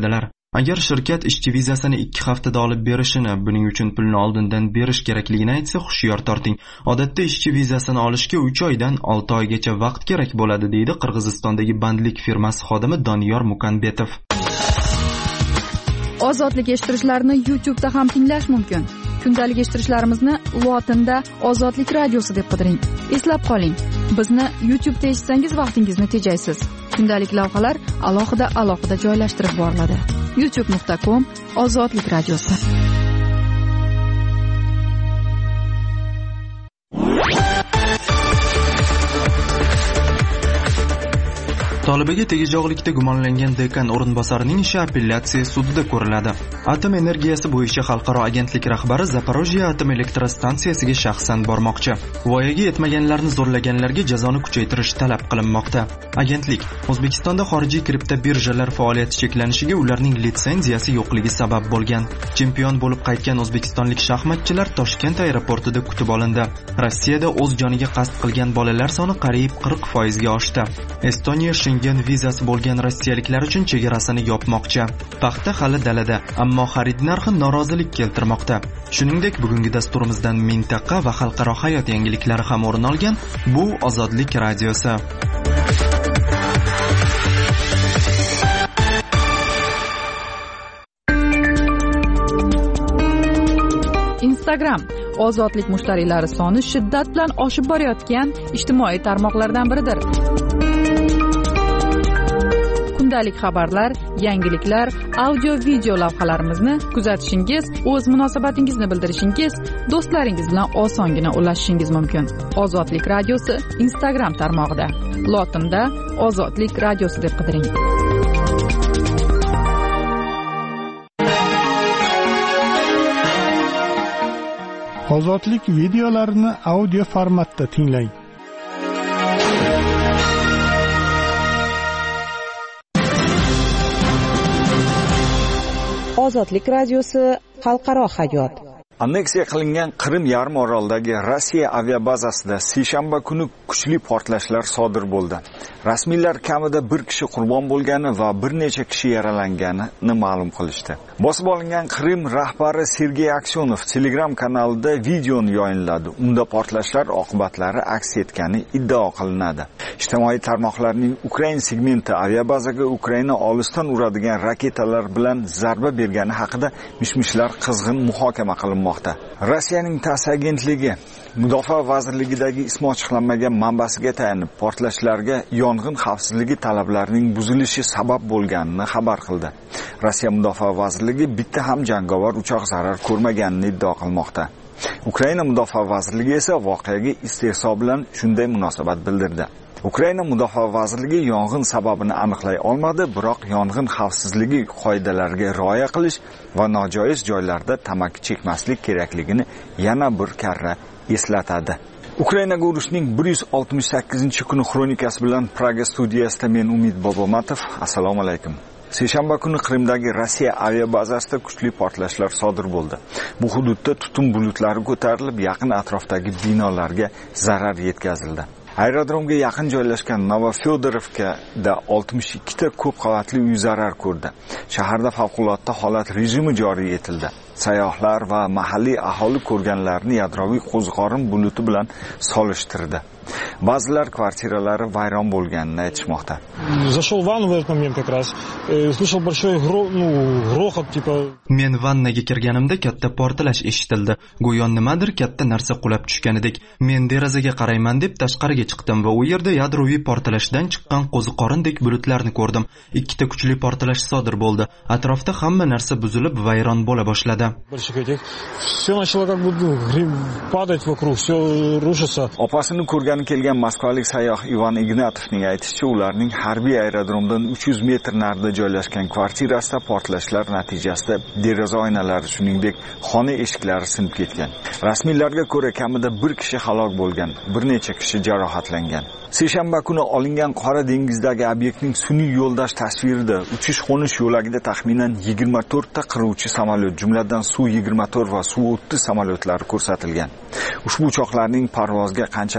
Agar shirkat ishchi vizasini ikki haftada olib berishini, buning uchun pulni oldindan berish kerakligini aytsa, hushyor torting. Odatda ishchi vizasini olishga uch oydan olti oygacha vaqt kerak bo'ladi, deydi Qirg'izistondagi bandlik firmasi xodimi Doniyor Mukanbetov. Ozodlik eshittirishlarni YouTube da ham tinglash mumkin. Kundalik eshittirishlarimizni lotinda Ozodlik radiosi deb qidiring. Eslab qoling, bizni YouTube da eshitsangiz vaqtingizni tejaysiz. Kundalik lavhalar alohida alohida joylashtirib boriladi. youtube nuqta com Ozodlik radiosi. Tolibaga tegajog'likda gumonlangan dekan o'rinbosarining ishi apellyatsiya sudida ko'riladi. Atom energiyasi bo'yicha xalqaro agentlik rahbari Zaporojye atom elektrostansiyasiga shaxsan bormoqchi. Voyaga yetmaganlarni zo'rlaganlarga jazoni kuchaytirish talab qilinmoqda. Agentlik O'zbekistonda xorijiy kripto birjalar faoliyati cheklanishiga ularning litsenziyasi yo'qligi sabab bo'lgan. Chempion bo'lib qaytgan o'zbekistonlik shaxmatchilar Toshkent aeroportida kutib olindi. Rossiyada o'z joniga qasd qilgan bolalar soni qariyb qirq foizga oshdi. Estoniya Schengen vizasi bo'lgan rossiyaliklar uchun chegarasini yopmoqchi. Paxta hali dalada, ammo xarid narxi norozilik keltirmoqda. Shuningdek, bugungi dasturimizdan mintaqa va xalqaro hayot yangiliklari ham o'rin olgan. Bu Ozodlik radiosi. Instagram ozodlik mushtariylari soni shiddat bilan oshib borayotgan ijtimoiy tarmoqlardan biridir. Kundalik xabarlar, yangiliklar, audio-video lavhalarimizni kuzatishingiz, o'z munosabatingizni bildirishingiz, do'stlaringiz bilan osongina ulashishingiz mumkin. Ozodlik radiosi Instagram tarmog'ida. Lotinda Ozodlik radiosi deb qidiring. Ozodlik videolarini audio formatda tinglang. Ozodlik radiosi xalqaro hayot. Anneksiya qilingan Qrim yarim orolidagi Rossiya aviabazasida seshanba kuni kuchli portlashlar sodir bo'ldi. Rasmiylar kamida bir kishi qurbon bo'lgani va bir necha kishi yaralanganini ma'lum qilishdi. Bosib olingan Qrim rahbari Sergey Aksyonov Telegram kanalida videoni yayinladi. Unda portlashlar oqibatlari aks etgani iddao qilinadi. Ijtimoiy tarmoqlarning Ukraina segmenti aviabazaga Ukraina olisdan uradigan raketalar bilan zarba bergani haqida mishmishlar qizg'in muhokama qilinmoqda. Rossiyaning TASS agentligi Mudofaa vazirligidagi ismi ochiqlanmagan manbasiga tayanib, portlashlarga yong'in xavfsizligi talablarining buzilishi sabab bo'lganini xabar qildi. Rossiya Mudofaa vazirligi bitta ham jangovar uchoq zarar ko'rmaganini iddao qilmoqda. Ukraina Mudofaa vazirligi esa voqeaga istehzo bilan shunday munosabat bildirdi. Ukraina Mudofaa vazirligi yong'in sababini aniqlay olmadi, biroq yong'in xavfsizligi qoidalariga rioya qilish va nojoiz joylarda tamaki chekmaslik kerakligini yana bir karra eslatadi. Ukrainaga urushning bir yuz oltmish sakkizinchi kuni xronikasi bilan Praga studiyasida men Umid Bobomatov. Assalomu alaykum. Seshanba kuni Qrimdagi Rossiya aviabazasida kuchli portlashlar sodir bo'ldi. Bu hududda tutun bulutlari ko'tarilib, yaqin atrofdagi binolarga zarar yetkazildi. Aerodromga yaqin joylashgan Novofyodorovkada oltmish ikkita ko'p qavatli uy zarar ko'rdi. Shaharda favqulodda holat rejimi joriy etildi. Sayyohlar va mahalliy aholi ko'rganlarni yadroviy qo'ziqorin buluti bilan solishtirdi. Ba'zilar kvartiralari vayron bo'lganini aytishmoqda. Зашел в ванну в этот момент как раз. Слышал большой грохот типа. Men vannaga kirganimda katta portlash eshitildi. Go'yo nimadir katta narsa qulab tushganidek. Men derazaga qarayman deb tashqariga chiqdim va u yerda yadroviy portlashdan chiqqan qo'ziqorindek bulutlarni ko'rdim. Ikkita kuchli portlash sodir bo'ldi. Atrofda hamma narsa buzilib vayron bo'la boshladi. Всё начало как бы падать вокруг, всё рушится. Opasini ko'rgani kelgan moskvalik sayyoh Ivan Ignatovning aytishicha, ularning harbiy aerodromdan uch yuz metr narida joylashgan kvartirasida portlashlar natijasida deraza oynalari, shuningdek, xona eshiklari sinib ketgan. Rasmiylarga ko'ra, kamida bir kishi halok bo'lgan, bir necha kishi jarohatlangan. Seshanba kuni olingan Qora dengizdagi obyektning sun'iy yo'ldosh tasvirida uchish-qo'nish yo'lagida taxminan yigirma to'rt ta qiruvchi samolyot, jumladan Su yigirma to'rt va Su o'ttiz samolyotlari ko'rsatilgan. Ushbu uchoqlarning parvozga qanchalik yaroq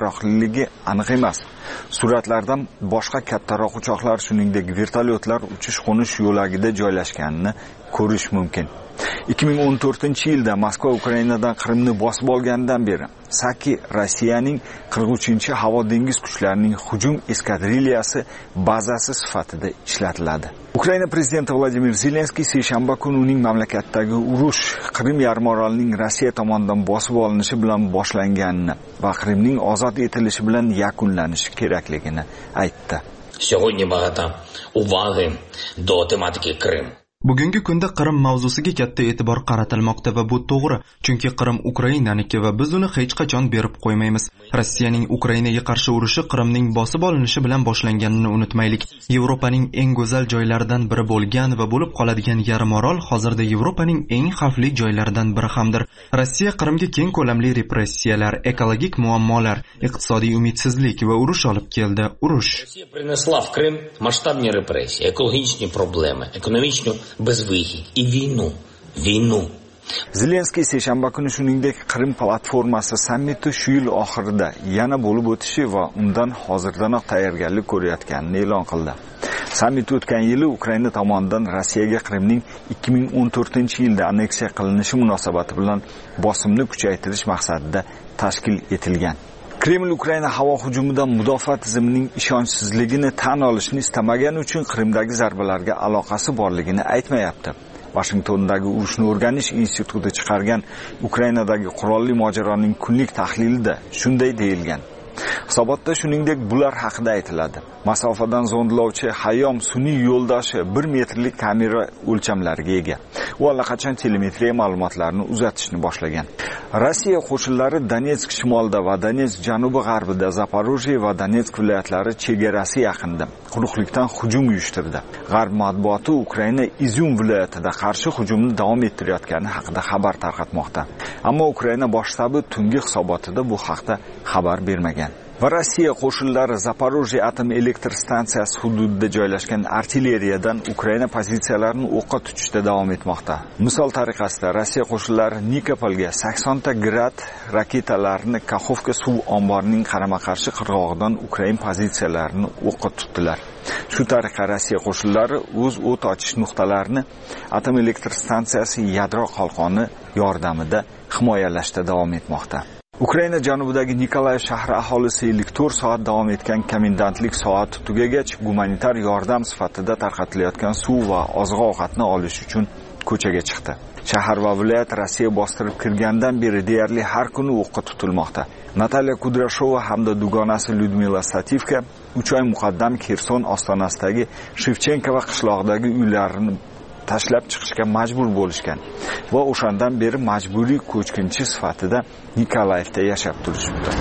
yaroqliligi aniq emas. Suratlardan boshqa kattaroq uchoqlar, shuningdek vertolyotlar uchish-qo'nish yo'lagida joylashganini ko'rish mumkin. ikki ming o'n to'rtinchi yilda Moskva Ukrainadan Qrimni bosib olganidan beri Saki Rossiyaning qirq uchinchi havo dengiz kuchlarining hujum eskadriliyasi bazasi sifatida ishlatiladi. Ukraina prezidenti Vladimir Zelenskiy seshanba kuni uning mamlakatdagi urush Qrim yarimorolining Rossiya tomonidan bosib olinishi bilan boshlanganini va Qrimning ozod etilishi bilan yakunlanishi kerakligini aytdi. Сьогодні багато уваги до тематики Крим. Bugungi kunda Qrim mavzusiga katta e'tibor qaratilmoqda va bu to'g'ri, chunki Qrim Ukrainaniki va biz uni hech qachon berib qo'ymaymiz. Rossiyaning Ukrainaga qarshi urushi Qrimning bosib olinishi bilan boshlanganini unutmaylik. Yevropaning eng go'zal joylaridan biri bo'lgan va bo'lib qoladigan yarimorol hozirda Yevropaning eng xavfli joylaridan biri hamdir. Rossiya Qrimga keng ko'lamli repressiyalar, ekologik muammolar, iqtisodiy umidsizlik va urush olib keldi. Urush. Rossiya принесла в Крим масштабні репресії, екологічні проблеми, економічну безвихідь і війну. Війну. Zelenskiy seshanba kuni shuningdek Qrim platformasi sammiti shu yil oxirida yana bo'lib o'tishi va undan hozirdanoq tayyorgarlik ko'rayotganini e'lon qildi. Sammit o'tgan yili Ukraina tomonidan Rossiyaga Qrimning ikki ming o'n to'rtinchi yilda anneksiya qilinishi munosabati bilan bosimni kuchaytirish maqsadida tashkil etilgan. Kreml Ukraina havo hujumidan mudofaa tizimining ishonchsizligini tan olishni istamagani uchun Qrimdagi zarbalarga aloqasi borligini aytmayapti. Washingtondagi urushni o'rganish instituti chiqargan Ukrainadagi qurolli mojaroning kunlik tahlilida shunday deyilgan. Hisobotda shuningdek bular haqida aytiladi. Masofadan zondlovchi Hayom sun'iy yo'ldoshi bir metrlik kamera o'lchamlariga ega. U allaqachon telemetriya ma'lumotlarini uzatishni boshlagan. Rossiya qo'shinlari Donetsk shimolida va Donetsk janubi g'arbida, Zaporojye va Donetsk viloyatlari chegarasi yaqinida quruqlikdan hujum uyushtirdi. G'arb matbuoti Ukraina Izyum viloyatida qarshi hujumni davom ettirayotgani haqida xabar tarqatmoqda. Ammo Ukraina bosh shtabi tungi hisobotida bu haqda xabar bermagan. Va Rossiya qo'shinlari Zaporojye atom elektr stansiyasi hududida joylashgan artilleriyadan Ukraina pozitsiyalarini o'qqa tutishda davom etmoqda. Misol tariqasida Rossiya qo'shinlari Nikopolga sakson ta grad raketalarini Kakhovka suv omborining qarama-qarshi qirg'og'idan Ukraina pozitsiyalarini o'qqa tutdilar. Shu tariqa Rossiya qo'shinlari o'z o't ochish nuqtalarini atom elektr stansiyasi yadro qalqoni yordamida himoyalashda davom etmoqda. Ukraina janubidagi Nikolayev shahri aholisi ellik to'rt soat davom etgan komendantlik soati tugagach gumanitar yordam sifatida tarqatilayotgan suv va oziq-ovqatni olish uchun ko'chaga chiqdi. Shahar va viloyat Rossiya bostirib kirgandan beri deyarli har kuni o'qqa tutilmoqda. Natalya Kudrashova hamda dugonasi Lyudmila Stativka uch oy muqaddam Kherson ostonasidagi Shevchenkova qishlog'idagi uylarini tashlab chiqishga majbur bo'lishgan va o'shandan beri majburiy ko'chkinchi sifatida Nikolayevda yashab turishmoqda.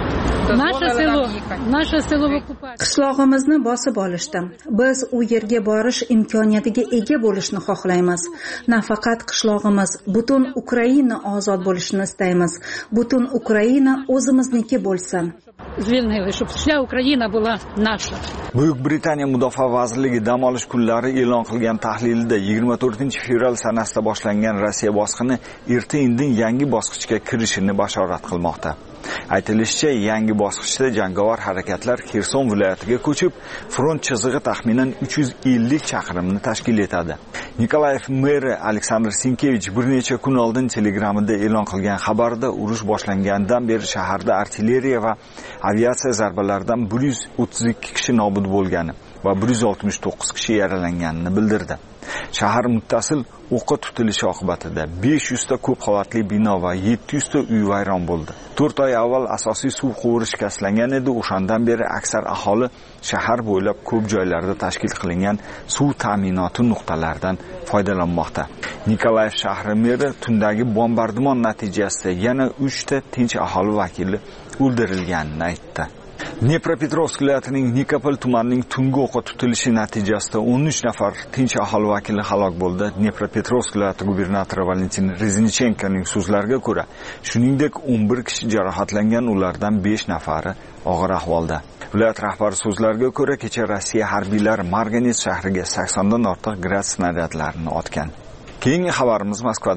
Qishlog'imizni bosib olishdi. Biz u yerga borish imkoniyatiga ega bo'lishni xohlaymiz. Nafaqat qishlog'imiz, butun Ukraina ozod bo'lishini istaymiz. Butun Ukraina o'zimizniki bo'lsin. Звільнили, щоб вся Україна була наша. Buyuk Britaniya Mudofaa vazirligi dam olish kunlari e'lon qilgan tahlilida yigirma to'rtinchi fevral sanasida boshlangan Rossiya bosqini erta-indin yangi bosqichga kirishini bashorat qilmoqda. Aytilishicha, yangi bosqichda jangovar harakatlar Kherson viloyatiga ko'chib, front chizig'i taxminan uch yuz ellik chaqirimni tashkil etadi. Nikolayev meri Aleksandr Sinkevich bir necha kun oldin Telegramida e'lon qilgan xabarda urush boshlangandan beri shaharda artilleriya va aviatsiya zarbalaridan bir yuz o'ttiz ikki kishi nobud bo'lgani va bir yuz oltmish to'qqiz kishi yaralanganini bildirdi. Shahar muttasil o'qqa tutilishi oqibatida besh yuz ta ko'p qavatli bino va yetti yuz ta uy vayron bo'ldi. to'rt oy avval asosiy suv quvuri shikastlangan edi. O'shandan beri aksar aholi shahar bo'ylab ko'p joylarda tashkil qilingan suv ta'minoti nuqtalaridan foydalanmoqda. Nikolayev shahri meri tundagi bombardimon natijasida yana uch ta tinch aholi vakili o'ldirilganini aytdi. Dnepropetrovsk viloyatining Nikopol tumanining tungi o'qqa tutilishi natijasida o'n uch nafar tinch aholi vakili halok bo'ldi. Dnepropetrovsk viloyati gubernatori Valentin Reznichenkoning so'zlariga ko'ra, shuningdek o'n bir kishi jarohatlangan, ulardan besh nafari og'ir ahvolda. Viloyat rahbari so'zlariga ko'ra, kecha Rossiya harbiylari Marganets shahriga sakson dan ortiq grad snaryadlarini otgan. Keyingi xabarimiz Moskvadan.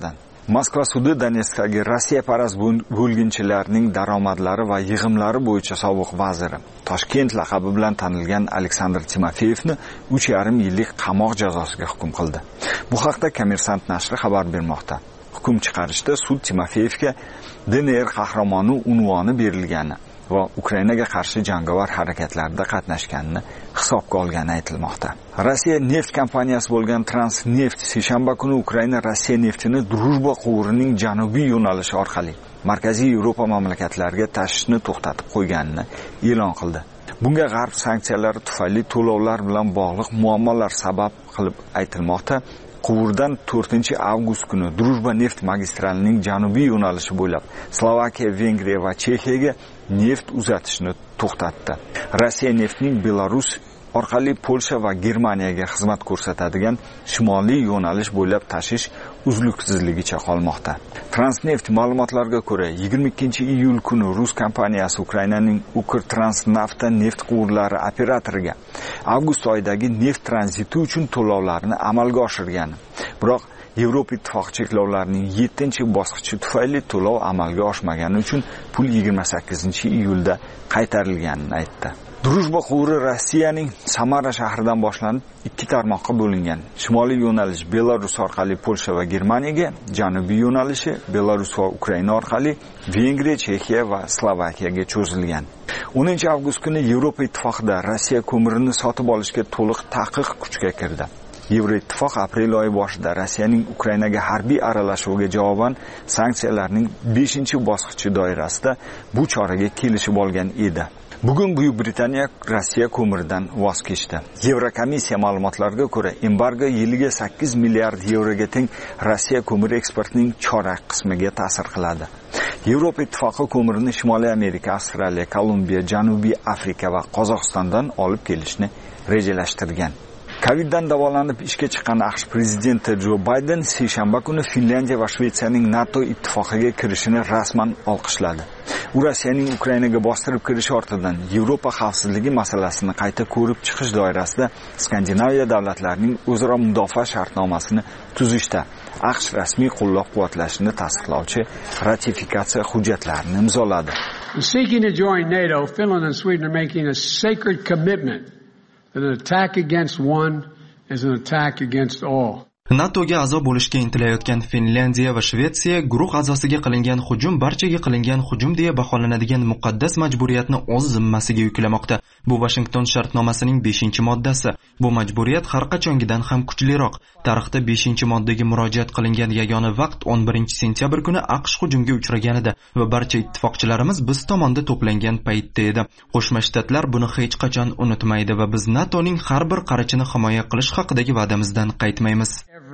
Moskva sudi Donetskdagi Rossiyaparast bo'lginchilarning daromadlari va yig'imlari bo'yicha sobiq vaziri, Toshkent laqabi bilan tanilgan Aleksandr Timofeyevni uch yarim yillik qamoq jazosiga hukm qildi. Bu haqda Kommersant nashri xabar bermoqda. Hukm chiqarishda sud Timofeyevga D N R qahramoni unvoni berilgani va Ukrainaga qarshi jangovar harakatlarda qatnashganini hisobga olgani aytilmoqda. Rossiya neft kompaniyasi bo'lgan Transneft seshanba kuni Ukraina Rossiya neftini Drujba quvurining janubiy yo'nalishi orqali Markaziy Yevropa mamlakatlariga tashishni to'xtatib qo'yganini e'lon qildi. Bunga g'arb sanksiyalari tufayli to'lovlar bilan bog'liq muammolar sabab qilib aytilmoqda. Quvurdan to'rtinchi avgust kuni Drujba neft magistralining janubiy yo'nalishi bo'ylab Slovakiya, Vengriya va Chexiyaga neft uzatishni to'xtatdi. Rossiya neftining Belarus orqali Polsha va Germaniyaga xizmat ko'rsatadigan shimoliy yo'nalish bo'ylab tashish uzluksizligicha qolmoqda. Transneft ma'lumotlariga ko'ra, yigirma ikkinchi iyul kuni Rus kompaniyasi Ukrainaning Ukrtransnafta neft quvurlari operatoriga avgust oyidagi neft tranziti uchun to'lovlarni amalga oshirgan. Biroq Yevropa ittifoqi cheklovlarining yettinchi bosqichi tufayli to'lov amalga oshmagani uchun pul yigirma sakkizinchi iyulda qaytarilganini aytdi. Drujba quvuri Rossiyaning Samara shahridan boshlanib ikki tarmoqqa bo'lingan. Shimoliy yo'nalish Belarus orqali Polsha va Germaniyaga, janubiy yo'nalishi Belarus va Ukraina orqali Vengriya, Chexiya va Slovakiyaga cho'zilgan. o'ninchi avgust kuni Yevropa ittifoqida Rossiya ko'mirini sotib olishga to'liq taqiq kuchga kirdi. Yevroittifoq aprel oyi boshida Rossiyaning Ukrainaga harbiy aralashuviga javoban sanksiyalarning beshinchi bosqichi doirasida bu choraga kelishib olgan edi. Bugun Buyuk Britaniya Rossiya ko'miridan voz kechdi. Yevrokomissiya ma'lumotlariga ko'ra, embargo yiliga sakkiz milliard yevroga teng Rossiya ko'mir eksportining chorak qismiga ta'sir qiladi. Yevropa ittifoqi ko'mirini Shimoliy Amerika, Avstraliya, Kolumbiya, Janubiy Afrika va Qozog'istondan olib kelishni rejalashtirgan. Coviddan davolanib ishga chiqqan AQSh prezidenti Jo Bayden seshanba kuni Finlyandiya va Shvetsiyaning NATO ittifoqiga kirishini rasman olqishladi. U Rossiyaning Ukrainaga bostirib kirishi ortidan Yevropa xavfsizligi masalasini qayta ko'rib chiqish doirasida Skandinaviya davlatlarining o'zaro mudofaa shartnomasini tuzishda AQSh rasmiy qo'llab-quvvatlashini tasdiqlovchi ratifikatsiya hujjatlarini imzoladi. Seeking to join NATO, Finland and Sweden are making a sacred commitment that an attack against one is an attack against all. NATOga a'zo bo'lishga intilayotgan Finlyandiya va Shvetsiya guruh a'zosiga qilingan hujum barchaga qilingan hujum deya baholanadigan muqaddas majburiyatni o'z zimmasiga yuklamoqda. Bu Washington shartnomasining beshinchi moddasi. Bu majburiyat har qachongidan ham kuchliroq. Tarixda beshinchi moddaga murojaat qilingan yagona vaqt o'n birinchi sentyabr kuni AQSh hujumga uchraganida va barcha ittifoqchilarimiz biz tomonda to'plangan paytda edi. Qo'shma Shtatlar buni hech qachon unutmaydi va biz NATOning har bir qarichini himoya qilish haqidagi va'damizdan qaytmaymiz.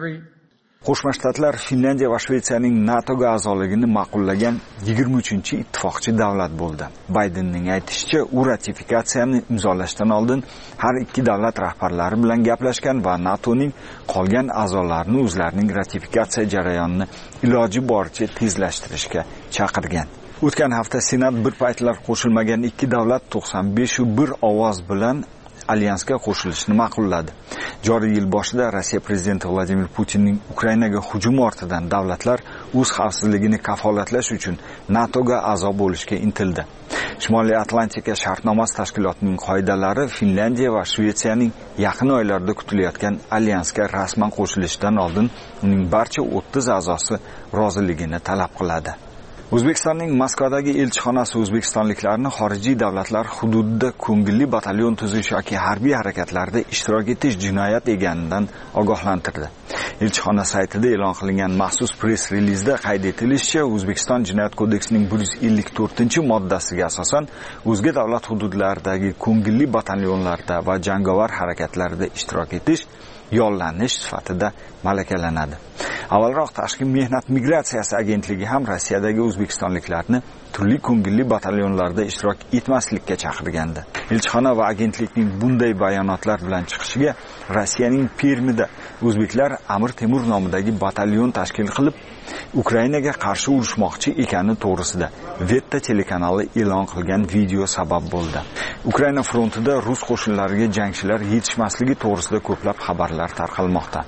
Qo'shma Shtatlar Finlyandiya va Shvetsiyaning NATOga a'zoligini ma'qullagan yigirma uchinchi ittifoqchi davlat bo'ldi. Baydenning aytishicha, u ratifikatsiyani imzolashdan oldin har ikki davlat rahbarlari bilan gaplashgan va NATOning qolgan a'zolarini o'zlarining ratifikatsiya jarayonini iloji boricha tezlashtirishga chaqirgan. O'tgan hafta Senat bir paytlar qo'shilmagan ikki davlat to'qson besh u bir ovoz bilan alyansga qo'shilishni ma'qulladi. Joriy yil boshida Rossiya prezidenti Vladimir Putinning Ukrainaga hujumi ortidan davlatlar o'z xavfsizligini kafolatlash uchun NATOga a'zo bo'lishga intildi. Shimoliy Atlantika shartnomasi tashkilotining qoidalari Finlyandiya va Shvetsiyaning yaqin oylarda kutilayotgan alyansga rasman qo'shilishidan oldin uning barcha o'ttiz a'zosi roziligini talab qiladi. O'zbekistonning Moskvadagi elchixonasi o'zbekistonliklarni xorijiy davlatlar hududida ko'ngilli batalyon tuzish yoki harbiy harakatlarda ishtirok etish jinoyat eganidan ogohlantirdi. Elchixona saytida e'lon qilingan maxsus press-relizda qayd etilishicha, O'zbekiston Jinoyat kodeksining bir yuz ellik to'rtinchi moddasiga asosan o'zga davlat hududlaridagi ko'ngilli batalyonlarda va jangovar harakatlarda ishtirok etish yollanish sifatida malakalanadi. Avvalroq Tashqi mehnat migratsiyasi agentligi ham Rossiyadagi o'zbekistonliklarni turli ko'ngilli batalyonlarda ishtirok etmaslikka chaqirgandi. Elchixona va agentlikning bunday bayonotlar bilan chiqishiga Rossiyaning Permida o'zbeklar Amir Temur nomidagi batalyon tashkil qilib, Ukrainaga qarshi urushmoqchi ekani to'g'risida Vetta telekanali e'lon qilgan video sabab bo'ldi. Ukraina frontida rus qo'shinlariga jangchilar yetishmasligi to'g'risida ko'plab xabarlar tarqalmoqda.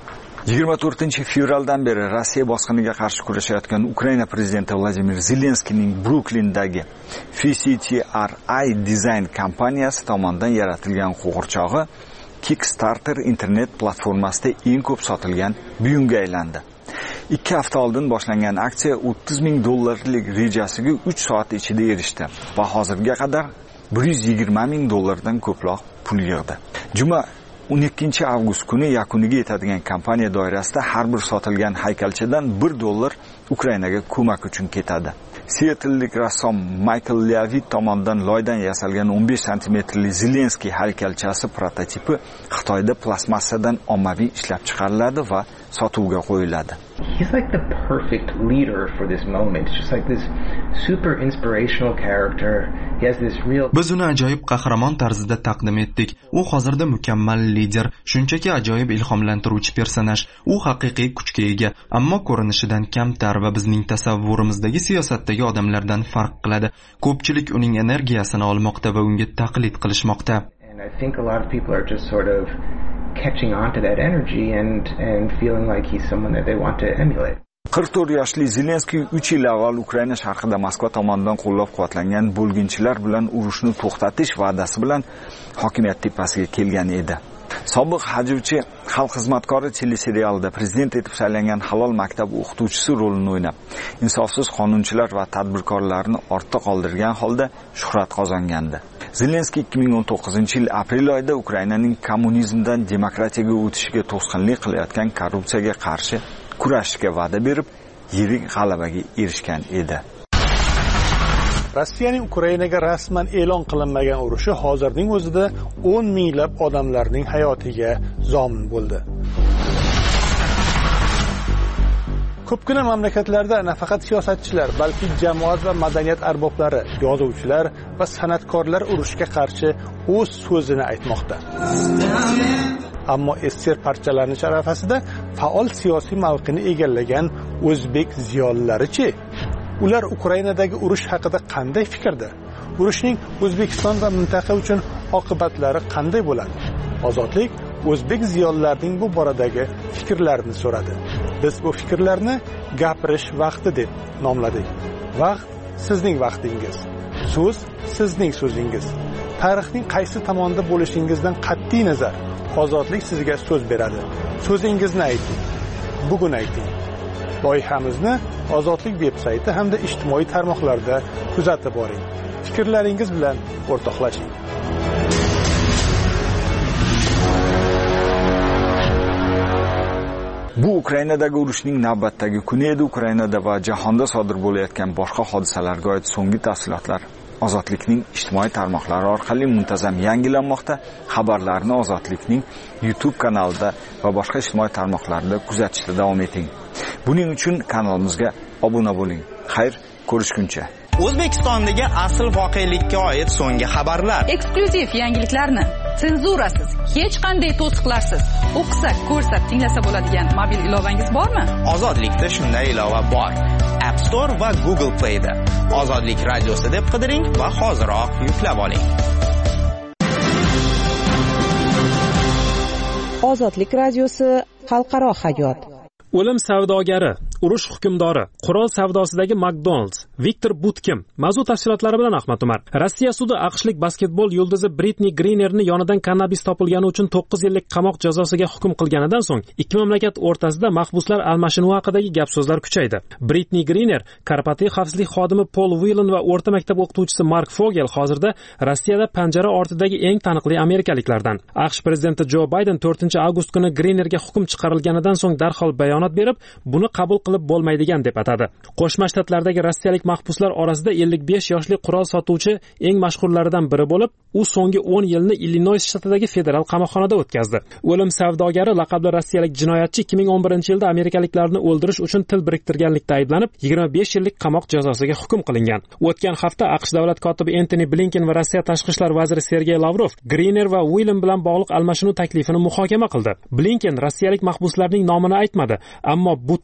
yigirma to'rtinchi fevraldan beri Rossiya bosqiniga qarshi kurashayotgan Ukraina prezidenti Vladimir Zelenskiyning Bruklindagi F C T R I Design kompaniyasi tomonidan yaratilgan qo'g'irchog'i Kickstarter internet platformasida eng ko'p sotilgan buyumga aylandi. ikki hafta oldin boshlangan aksiya o'ttiz ming dollarlik rejasiga uch soat ichida erishdi va hozirga qadar bir yuz yigirma ming dollardan ko'proq pul yig'di. Juma o'n ikkinchi avgust kuni yakuniga yetadigan kampaniya doirasida har bir sotilgan haykalchadan bir dollar Ukrainaga ko'mak uchun ketadi. Seattlelik rassom Michael Leavitt tomonidan loydan yasalgan o'n besh santimetrli Zelenskiy haykalchasi prototipi Xitoyda plastmassadan ommaviy ishlab chiqariladi va sotuvga qo'yiladi. He's like the perfect leader for this moment. Just like this super inspirational character. He has this real Biz uni ajoyib qahramon tarzida taqdim etdik. U hozirda mukammal lider, shunchaki ajoyib ilhomlantiruvchi personaj. U haqiqiy kuchga ega, ammo ko'rinishidan kamtar va bizning tasavvurimizdagi siyosatdagi odamlardan farq qiladi. Ko'pchilik uning energiyasini olmoqda va unga taqlid qilishmoqda. And I think a lot of people are just sort of catching on to that energy and and feeling like he's someone that they want to emulate. qirq to'rt yoshli Zelenskiy uch yil avval Ukraina sharqida Moskva tomonidan qo'llab-quvvatlangan bo'lginchilar bilan urushni to'xtatish va'dasi bilan hokimiyat tepasiga kelgan edi. Sobiq hajvchi xalq xizmatkori teleserialida prezident etib saylangan halol maktab o'qituvchisi rolini o'ynab, insofsiz qonunchilar va tadbirkorlarni ortda qoldirgan holda shuhrat qozongandi. Zelenskiy ikki ming o'n to'qqizinchi yil aprel oyida Ukrainaning kommunizmdan demokratiyaga o'tishiga to'sqinlik qilayotgan korrupsiyaga qarshi kurashishga va'da berib, yirik g'alabaga erishgan edi. Rossiyaning Ukrainaga rasman e'lon qilinmagan urushi hozirning o'zida o'n minglab odamlarning hayotiga zomin bo'ldi. Ko'pgina mamlakatlarda nafaqat siyosatchilar, balki jamoat va madaniyat arboblari, yozuvchilar va san'atkorlar urushga qarshi o'z so'zini aytmoqda. Ammo ester parchalanish arafasida faol siyosiy mavqeni egallagan o'zbek ziyolilari-chi? Ular Ukrainadagi urush haqida qanday fikrda? Urushning O'zbekiston va mintaqa uchun oqibatlari qanday bo'ladi? Ozodlik o'zbek ziyolilarining bu boradagi fikrlarini so'radi. Biz bu fikrlarni gapirish vaqti deb nomladik. Vaqt sizning vaqtingiz. So'z sizning so'zingiz. Tarixning qaysi tomonda bo'lishingizdan qat'iy nazar, ozodlik sizga so'z beradi. So'zingizni ayting. Bugun ayting. Loyihamizni Ozodlik veb-sayti hamda ijtimoiy tarmoqlarda kuzatib boring. Fikrlaringiz bilan o'rtoqlashing. Bu Ukrainadagi urushning navbatdagi kuni edi. Ukrainada va jahonda sodir bo'layotgan boshqa hodisalarga oid so'nggi tafsilotlar Ozodlikning ijtimoiy tarmoqlari orqali muntazam yangilanmoqda. Xabarlarni Ozodlikning YouTube kanalida va boshqa ijtimoiy tarmoqlarda kuzatishda davom eting. Buning uchun kanalimizga obuna bo'ling. Xayr, ko'rishguncha. O'zbekistondagi asl voqelikka oid so'nggi xabarlar. Eksklyuziv yangiliklarni senzurasiz, hech qanday to'siqlarsiz o'qisa, ko'rsa, tinglasa bo'ladigan mobil ilovangiz bormi? Ozodlikda shunday ilova bor. App Store va Google Play da. Ozodlik radiosi deb qidiring va hoziroq yuklab oling. Ozodlik radiosi xalqaro hayot. O'lim savdogari, urush hukmdori, qurol savdosidagi McDonald's, Viktor Butkin. Mavzu tafsilotlari bilan Ahmad Umar. Rossiya sudi AQShlik basketbol yulduzi Britni Grinerni yonidan kannabis topilgani uchun to'qqiz yillik qamoq jazosiga hukm qilganidan so'ng ikki mamlakat o'rtasida mahbuslar almashinuvi haqidagi gap-so'zlar kuchaydi. Britni Griner, korporativ xavfsizlik xodimi Paul Whelan va o'rta maktab o'qituvchisi Mark Fogel hozirda Rossiyada panjara ortidagi eng taniqli amerikaliklardan. AQSh prezidenti Joe Biden to'rtinchi avgust kuni Grinerga hukm chiqarilganidan so'ng darhol bayonot berib, buni qabul qilib bo'lmaydigan deb atadi. Qo'shma Shtatlardagi rossiyalik mahbuslar orasida ellik besh yoshli qurol sotuvchi eng mashhurlaridan biri bo'lib, u so'nggi o'n yilni Illinois shtatidagi federal qamoqxonada o'tkazdi. O'lim savdogari laqabli rossiyalik jinoyatchi ikki ming o'n birinchi yilda amerikaliklarni o'ldirish uchun til biriktirganlikda ayblanib, yigirma besh yillik qamoq jazosiga hukm qilingan. O'tgan hafta AQSh davlat kotibi Antony Blinken va Rossiya tashqi ishlar vaziri Sergey Lavrov Griner va Whelan bilan bog'liq almashinuv taklifini muhokama qildi. Blinken rossiyalik mahbuslarning nomini aytmadi, ammo Butning ismi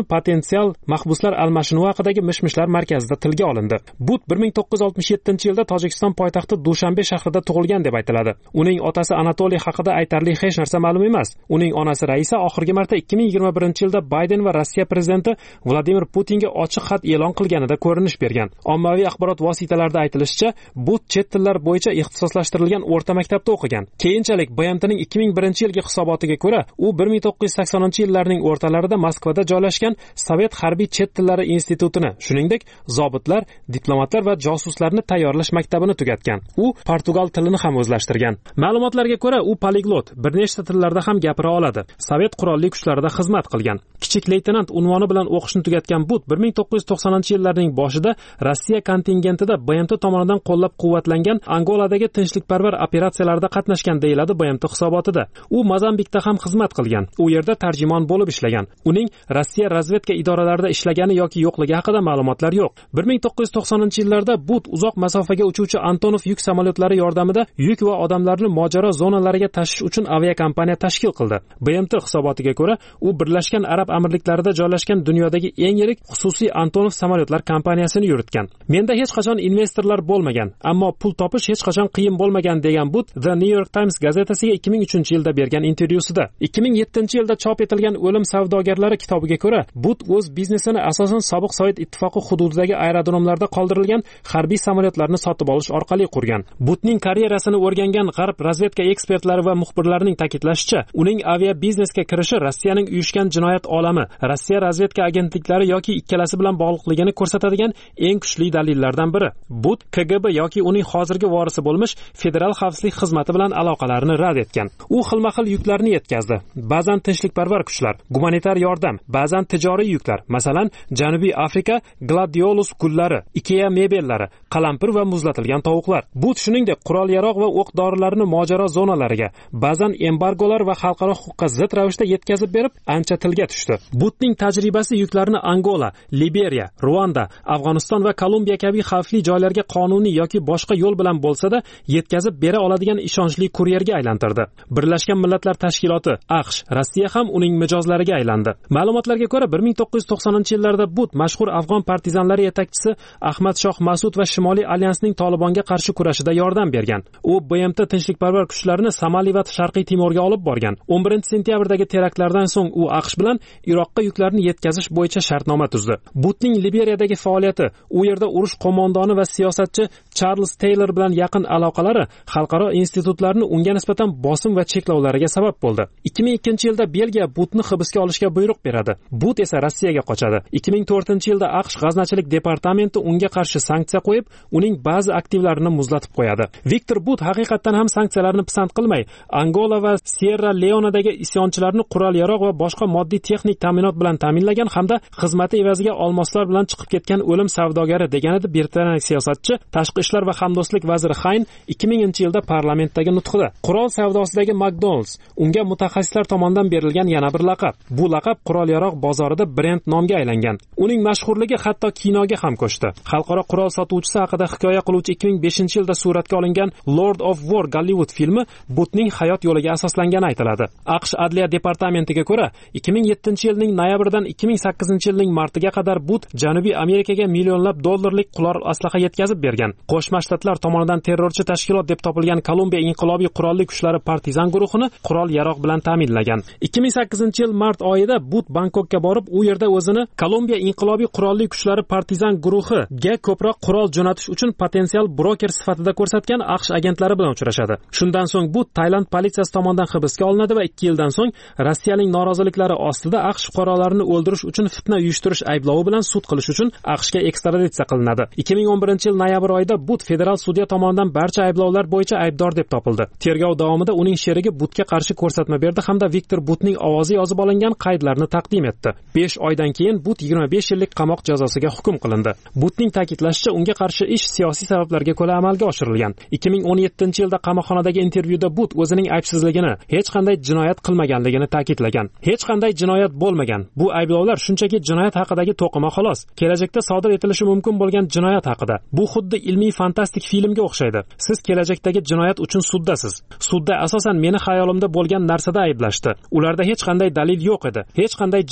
potensial mahbuslar almashinuvi haqidagi mishmishlar markazida tilga olindi. But bir ming to'qqiz yuz oltmish yettinchi yilda Tojikiston poytaxti Dushanbe shahrida tug'ilgan deb aytiladi. Uning otasi Anatoliy haqida aytarli hech narsa ma'lum emas. Uning onasi Raisa oxirgi marta ikki ming yigirma birinchi yilda Bayden va Rossiya prezidenti Vladimir Putinga ochiq xat e'lon qilganida ko'rinish bergan. Ommaviy axborot vositalarida aytilishicha, But chet tillar bo'yicha ixtisoslashtirilgan o'rta maktabda o'qigan. Keyinchalik B M Tning ikki ming birinchi yilgi hisobotiga ko'ra, u bir ming to'qqiz yuz saksoninchi yillarning o'rtalarida Moskvada joylashgan Sovet harbiy chet tillari institutini, shuningdek, zobitlar, diplomatlar va josuslarni tayyorlash maktabini tugatgan. U portugal tilini ham o'zlashtirgan. Ma'lumotlarga ko'ra, u poliglot, bir nechta tillarda ham gapira oladi. Sovet qurolli kuchlarida xizmat qilgan. Kichik leytenant unvoni bilan o'qishni tugatgan But bir ming to'qqiz yuz to'qsoninchi yillarning boshida Rossiya kontingentida B M T tomonidan qo'llab-quvvatlangan Angoladagi tinchlikparvar operatsiyalarda qatnashgan deyiladi B M T hisobotida. U Mozambikda ham xizmat qilgan. U yerda tarjimon bo'lib ishlagan. Uning Rossiya razvedka idoralarida ishlagani yoki yo'qligi haqida ma'lumotlar yo'q. bir ming to'qqiz yuz to'qsoninchi yillarda But uzoq masofaga uchuvchi Antonov yuk samolyotlari yordamida yuk va odamlarni mojaro zonalariga tashish uchun aviakompaniya tashkil qildi. B M T hisobotiga ko'ra, u Birlashgan Arab Amirliklarida joylashgan dunyodagi eng yirik xususiy Antonov samolyotlar kompaniyasini yuritgan. Menda hech qachon investorlar bo'lmagan, ammo pul topish hech qachon qiyin bo'lmagan degan But The New York Times gazetasiga ikki ming uchinchi yilda bergan intervyusida. ikki ming yettinchi yilda chop etilgan O'lim savdogarlari kitobiga ko'ra, But o'z biznesini asosan sobiq Sovet ittifoqi hududidagi aerodromlarda qoldirilgan harbiy samolyotlarni sotib olish orqali qurgan. Butning karyerasini o'rgangan g'arb razvedka ekspertlari va muxbirlarining ta'kidlashicha, uning avia biznesga kirishi Rossiyaning uyushgan jinoyat olami, Rossiya razvedka agentliklari yoki ikkalasi bilan bog'liqligini ko'rsatadigan eng kuchli dalillardan biri. But K G B yoki uning hozirgi vorisi bo'lmish Federal xavfsizlik xizmati bilan aloqalarini rad etgan. U xilma-xil yuklarni yetkazdi. Ba'zan tinchlikparvar kuchlar, gumanitar yordam, ba'zan tijoriy yuklar, masalan, Janubiy Afrika gladiolus gullari, Ikea mebellari, qalampir va muzlatilgan tovuqlar. But shuningdek qurol-yarog' va o'q-dorilarni mojaro zonalariga, ba'zan embargolar va xalqaro huquqqa zid ravishda yetkazib berib, ancha tilga tushdi. Butning tajribasi yuklarni Angola, Liberiya, Ruanda, Afg'oniston va Kolumbiya kabi xavfli joylarga qonuniy yoki boshqa yo'l bilan bo'lsa-da yetkazib bera oladigan ishonchli kuryerga aylantirdi. Birlashgan Millatlar Tashkiloti, AQSh, Rossiya ham uning mijozlariga aylandi. Ma'lumotlarga ko'ra, bir ming to'qqiz yuz to'qsoninchi yillarda But mashhur afg'on partizanlari yetakchisi Ahmad Shoh Mas'ud va Shimoliy alyansning Tolibonga qarshi kurashida yordam bergan. U B M T tinchlikparvar kuchlarini Somali va Sharqiy Timorga olib borgan. o'n birinchi sentyabrdagi teraktlardan so'ng u AQSh bilan Iroqqa yuklarni yetkazish bo'yicha shartnoma tuzdi. Butning Liberiyadagi faoliyati, u yerda urush qo'mondoni va siyosatchi Charles Taylor bilan yaqin aloqalari xalqaro institutlarni unga nisbatan bosim va cheklovlariga sabab bo'ldi. ikki ming ikkinchi yilda Belgiya Butni hibsga olishga buyruq beradi. But esa Rossiyaga qochadi. ikki ming to'rtinchi yilda AQSh g'aznachilik departamenti unga qarshi sanksiya qo'yib, uning ba'zi aktivlarini muzlatib qo'yadi. Viktor But haqiqatan ham sanksiyalarni pisand qilmay, Angola va Sierra Leonedagi isyonchilarni qurol-yarog' va boshqa moddiy texnik ta'minot bilan ta'minlagan hamda xizmati evaziga olmoslar bilan chiqib ketgan o'lim savdogari degan edi britaniyalik siyosatchi, tashqi ishlar va hamdo'stlik vaziri Hayn ikki minginchi yilda parlamentdagi nutqida. Qurol savdosidagi McDonald's unga mutaxassislar tomonidan berilgan yana bir laqab. Bu laqab qurol-yarog' bozorida brend nomga aylangan. Uning mashhurligi hatto kinoga ham ko'chdi. Xalqaro qurol sotuvchisi haqida hikoya qiluvchi ikki ming beshinchi yilda suratga olingan Lord of War Gollywood filmi Butning hayot yo'liga asoslangani aytiladi. AQSh Adliya departamentiga ko'ra, ikki ming yettinchi yilning noyabridan ikki ming sakkizinchi yilning martiga qadar But Janubiy Amerikaga millionlab dollarlik qurol aslaha yetkazib bergan. Qo'shma Shtatlar tomonidan terrorchi tashkilot deb topilgan Kolumbiya inqilobiy qurolli kuchlari partizan guruhini qurol-yarog' bilan ta'minlagan. ikki ming sakkizinchi yil mart oyida But Bangkokka borib, u yerda o'zini Kolumbiya inqilobiy qurolli kuchlari partizan guruhiga ko'proq qurol jo'natish uchun potensial broker sifatida ko'rsatgan AQSh agentlari bilan uchrashadi. Shundan so'ng But Tailand politsiyasi tomonidan hibsga olinadi va ikki yildan so'ng Rossiyaning noroziliklari ostida AQSh fuqarolarini o'ldirish uchun fitna uyushtirish ayblovi bilan sud qilish uchun AQShga ekstraditsiya qilinadi. ikki ming o'n birinchi yil noyabr oyida But federal sudya tomonidan barcha ayblovlar bo'yicha aybdor deb topildi. Tergov davomida uning sherigi Butga qarshi ko'rsatma berdi hamda Viktor Butning ovozi yozib olingan qaydlarni taqdim etdi. besh oydan keyin But yigirma besh yillik qamoq jazosiga hukm qilindi. Butning ta'kidlashicha, unga qarshi ish siyosiy sabablarga ko'ra amalga oshirilgan. ikki ming o'n yettinchi yilda qamoqxonadagi intervyuda But o'zining aybsizligini, hech qanday jinoyat qilmaganligini ta'kidlagan. Hech qanday jinoyat bo'lmagan. Bu ayblovlar shunchaki jinoyat haqidagi to'qima xolos. Kelajakda sodir etilishi mumkin bo'lgan jinoyat haqida. Bu xuddi ilmiy fantastik filmga o'xshaydi. Siz kelajakdagi jinoyat uchun suddasiz. Sudda asosan meni xayolimda bo'lgan narsada ayblashdi. Ularda hech qanday dalil yo'q edi. Hech qanday jinoyat sodir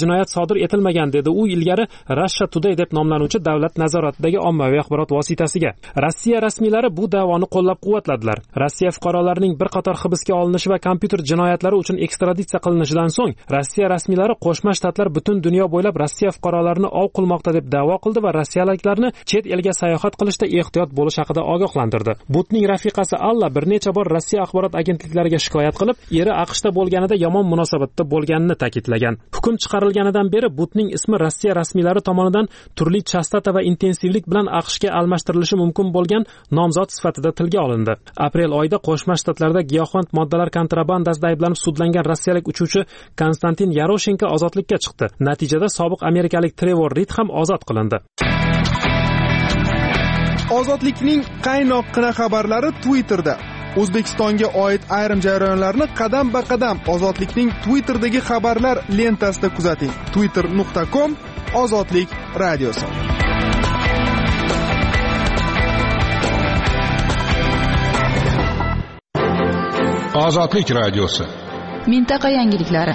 sodir etilmagan, dedi u ilgari Russia Today deb nomlanuvchi davlat nazoratidagi ommaviy axborot vositasiga. Rossiya rasmiylari bu da'voni qo'llab-quvvatladilar. Rossiya fuqarolarining bir qator hibsga olinishi va kompyuter jinoyatlari uchun ekstraditsiya qilinishidan so'ng Rossiya rasmiylari Qo'shma Shtatlar butun dunyo bo'ylab Rossiya fuqarolarini ov qilmoqda deb da'vo qildi va rossiyaliklarni chet elga sayohat qilishda ehtiyot bo'lish haqida ogohlantirdi. Butning rafiqasi Alla bir necha bor Rossiya axborot agentliklariga shikoyat qilib, eri AQShda bo'lganida yomon munosabatda bo'lganini ta'kidlagan. Hukm chiqarilganidan beri Butning ismi Rossiya rasmiylari tomonidan turli chastota va intensivlik bilan AQShga almashtirilishi mumkin bo'lgan nomzod sifatida tilga olindi. Aprel oyida Qo'shma Shtatlarda giyohvand moddalar kontrabandasida ayblanib sudlangan rossiyalik uchuvchi Konstantin Yaroshenko ozodlikka chiqdi. Natijada sobiq amerikalik Trevor Reed ham ozod qilindi. Ozodlikning qaynoqqina xabarlari Twitterda. O'zbekistonga oid ayrim jarayonlarni qadam-ba-qadam Ozodlikning Twitterdagi xabarlar lentasida kuzating. twitter nuqta com Ozodlik radiosi. Ozodlik radiosi. Mintaqa yangiliklari.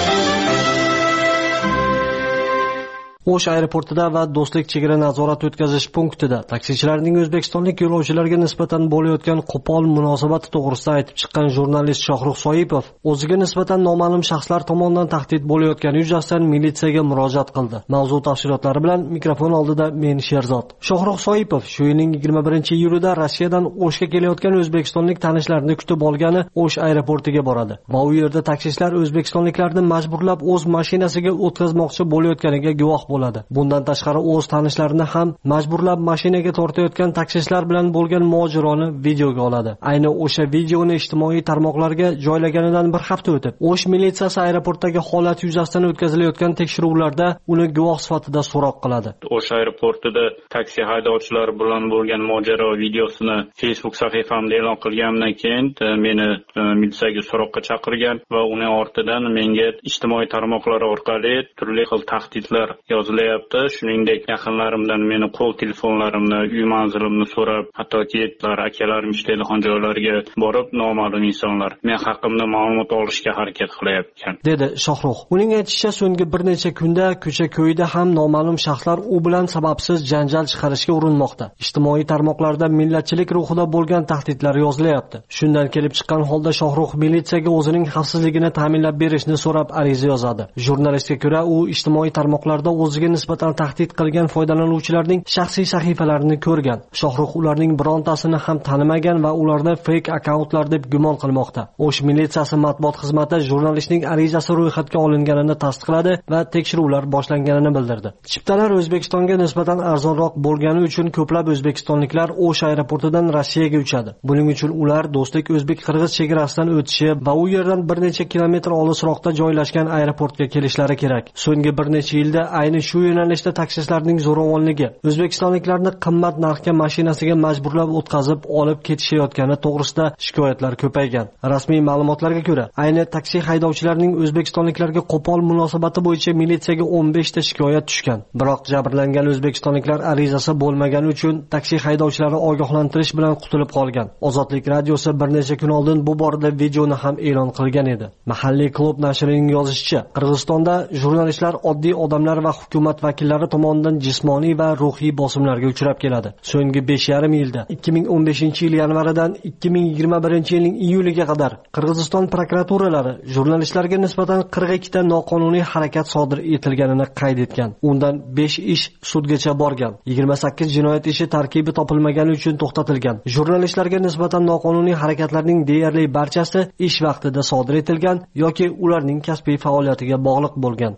O'sh aeroportida va Do'stlik chegara nazorat o'tkazish punktida taksichilarning o'zbekistonlik yo'lovchilarga nisbatan bo'layotgan qo'pol munosabati to'g'risida aytib chiqqan jurnalist Shohrux Soipov o'ziga nisbatan noma'lum shaxslar tomonidan tahdid bo'layotgani yuzasidan militsiyaga murojaat qildi. Mavzu tafsilotlari bilan mikrofon oldida men Sherzod. Shohrux Soipov shu yilning yigirma birinchi iyulida Rossiyadan O'shga kelayotgan o'zbekistonlik tanishlarini kutib olgani O'sh aeroportiga boradi va u yerda taksichilar o'zbekistonliklarni majburlab o'z mashinasiga o'tkazmoqchi bo'layotganiga guvoh bo'ladi. Bundan tashqari o'z tanishlarini ham majburlab mashinaga tortayotgan taksichilar bilan bo'lgan mojaroni videoga oladi. Ayni o'sha videoni ijtimoiy tarmoqlarga joylaganidan bir hafta o'tib, O'sh militsiyasi aeroportdagi holat yuzasidan o'tkazilayotgan tekshiruvlarda uni guvoh sifatida so'roq qiladi. O'sh aeroportida taksi haydovchilari bilan bo'lgan mojaro videosini Facebook sahifamda e'lon qilganimdan keyin meni militsiyaga so'roqqa chaqirgan va uni ortidan menga ijtimoiy tarmoqlar orqali turli xil tahdidlar yozilyapti. Shuningdek, yaqinlarimdan meni qo'l telefonlarimni, uy manzilimni so'rab, hattoki akalarim ishlaydigan joylarga borib, noma'lum insonlar men haqimda ma'lumot olishga harakat qilyapti, dedi Shohrux. Uning aytishicha, so'nggi bir necha kunda ko'cha-ko'yda ham noma'lum shaxslar u bilan sababsiz janjal chiqarishga urinmoqda. Ijtimoiy tarmoqlarda millatchilik ruhida bo'lgan tahdidlar yozilyapti. Shundan kelib chiqqan holda Shohrux militsiyaga o'zining xavfsizligini ta'minlab berishni so'rab ariza yozadi. Jurnalistga ko'ra, u ijtimoiy tarmoqlarda o'ziga nisbatan tahdid qilgan foydalanuvchilarning shaxsiy sahifalarini ko'rgan. Shohrux ularning birontasini ham tanimagan va ularni fake akkauntlar deb gumon qilmoqda. O'sh militsiyasi matbuot xizmati jurnalistning arizasi ro'yxatga olinganini tasdiqladi va tekshiruvlar boshlanganini bildirdi. Chiptalar O'zbekistonga nisbatan arzonroq bo'lgani uchun ko'plab o'zbekistonliklar O'sh aeroportidan Rossiyaga uchadi. Buning uchun ular Do'stlik o'zbek-qirg'iz chegarasidan o'tishi va u yerdan bir necha kilometr olisroqda joylashgan aeroportga kelishlari kerak. So'nggi bir necha yilda ayni shu yo'nalishda taksichilarning zo'ravonligi, o'zbekistonliklarni qimmat narxga mashinasiga majburlab o'tkazib olib ketishayotgani to'g'risida shikoyatlar ko'paygan. Rasmiy ma'lumotlarga ko'ra, ayni taksi haydovchilarining o'zbekistonliklarga qo'pol munosabati bo'yicha militsiyaga o'n besh ta shikoyat tushgan. Biroq jabrlangan o'zbekistonliklar arizasi bo'lmagani uchun taksi haydovchilari ogohlantirish bilan qutulib qolgan. Ozodlik radiosi bir necha kun oldin bu borada videoni ham e'lon qilgan edi. Mahalliy klub nashrining yozishicha, Qirg'izistonda jurnalistlar oddiy odamlar va hukumat vakillari tomonidan jismoniy va ruhiy bosimlarga uchrab keladi. So'nggi besh yarim yilda ikki ming o'n beshinchi yil yanvaridan ikki ming yigirma birinchi yilning iyuliga qadar Qirg'iziston prokuraturalari jurnalistlarga nisbatan qirq ikki ta noqonuniy harakat sodir etilganini qayd etgan. Undan besh ish sudgacha borgan. yigirma sakkiz jinoyat ishi tarkibi topilmagani uchun to'xtatilgan. Jurnalistlarga nisbatan noqonuniy harakatlarning deyarli barchasi ish vaqtida sodir etilgan yoki ularning kasbiy faoliyatiga bog'liq bo'lgan.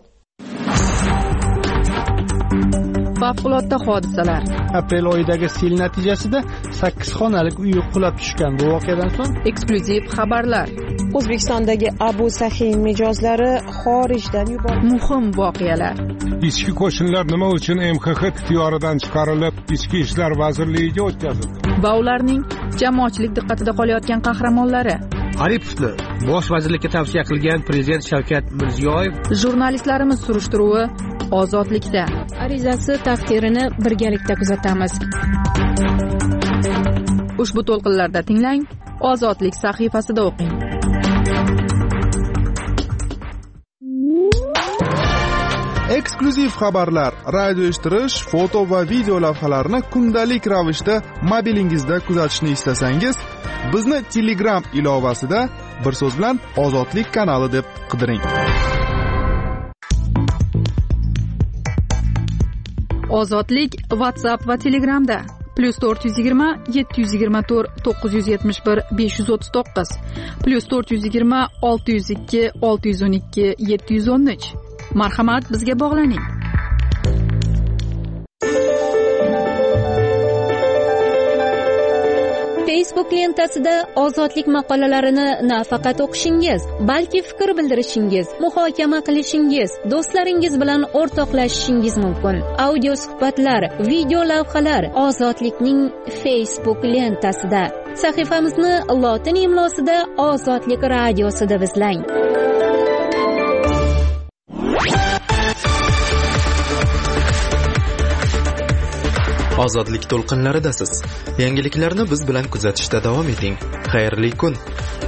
Favqulodda hodisalar. Aprel oyidagi sel natijasida sakkiz xonalik uy qulab tushgan. Bu voqeadan so'ng eksklyuziv xabarlar. O'zbekistondagi Abu Sahiy mijozlari xorijdan yuborildi. Muhim voqealar. Ichki qo'shinlar nima uchun M X X ixtiyoridan chiqarilib, Ichki ishlar vazirligiga o'tkazildi? Va ularning jamoatchilik diqqatida qolayotgan qahramonlari. Aripovni bosh vazirlikka tavsiya qilgan prezident Shavkat Mirziyoyev. Jurnalistlarimiz surishtiruvi Ozodlikda. Arizasi taqdirini birgalikda kuzatamiz. Ushbu to'lqinlarda tinglang, Ozodlik sahifasida o'qing. eksklyuziv xabarlar, radio eshittirish, foto va video lavhalarni kundalik ravishda mobilingizda kuzatishni istasangiz, bizni Telegram ilovasida bir so'z bilan Ozodlik kanali deb qidiring. Ozodlik WhatsApp va Telegramda plus to'rt yuz yigirma yetti yuz yigirma to'rt to'qqiz yuz yetmish bir besh yuz o'ttiz to'qqiz plus to'rt yuz yigirma olti yuz ikki olti yuz o'n ikki yetti yuz o'n uch. Marhamat, bizga bog'laning. Facebook lentasida ozodlik maqolalarini nafaqat o'qishingiz, balki fikr bildirishingiz, muhokama qilishingiz, do'stlaringiz bilan o'rtoqlashishingiz mumkin. Audio suhbatlar, video lavhalar Ozodlikning Facebook lentasida. Sahifamizni lotin imlosida Ozodlik radiosi deb izlang. Ozodlik to'lqinlaridasiz. Yangiliklarni biz bilan kuzatishda davom eting. Xayrli kun.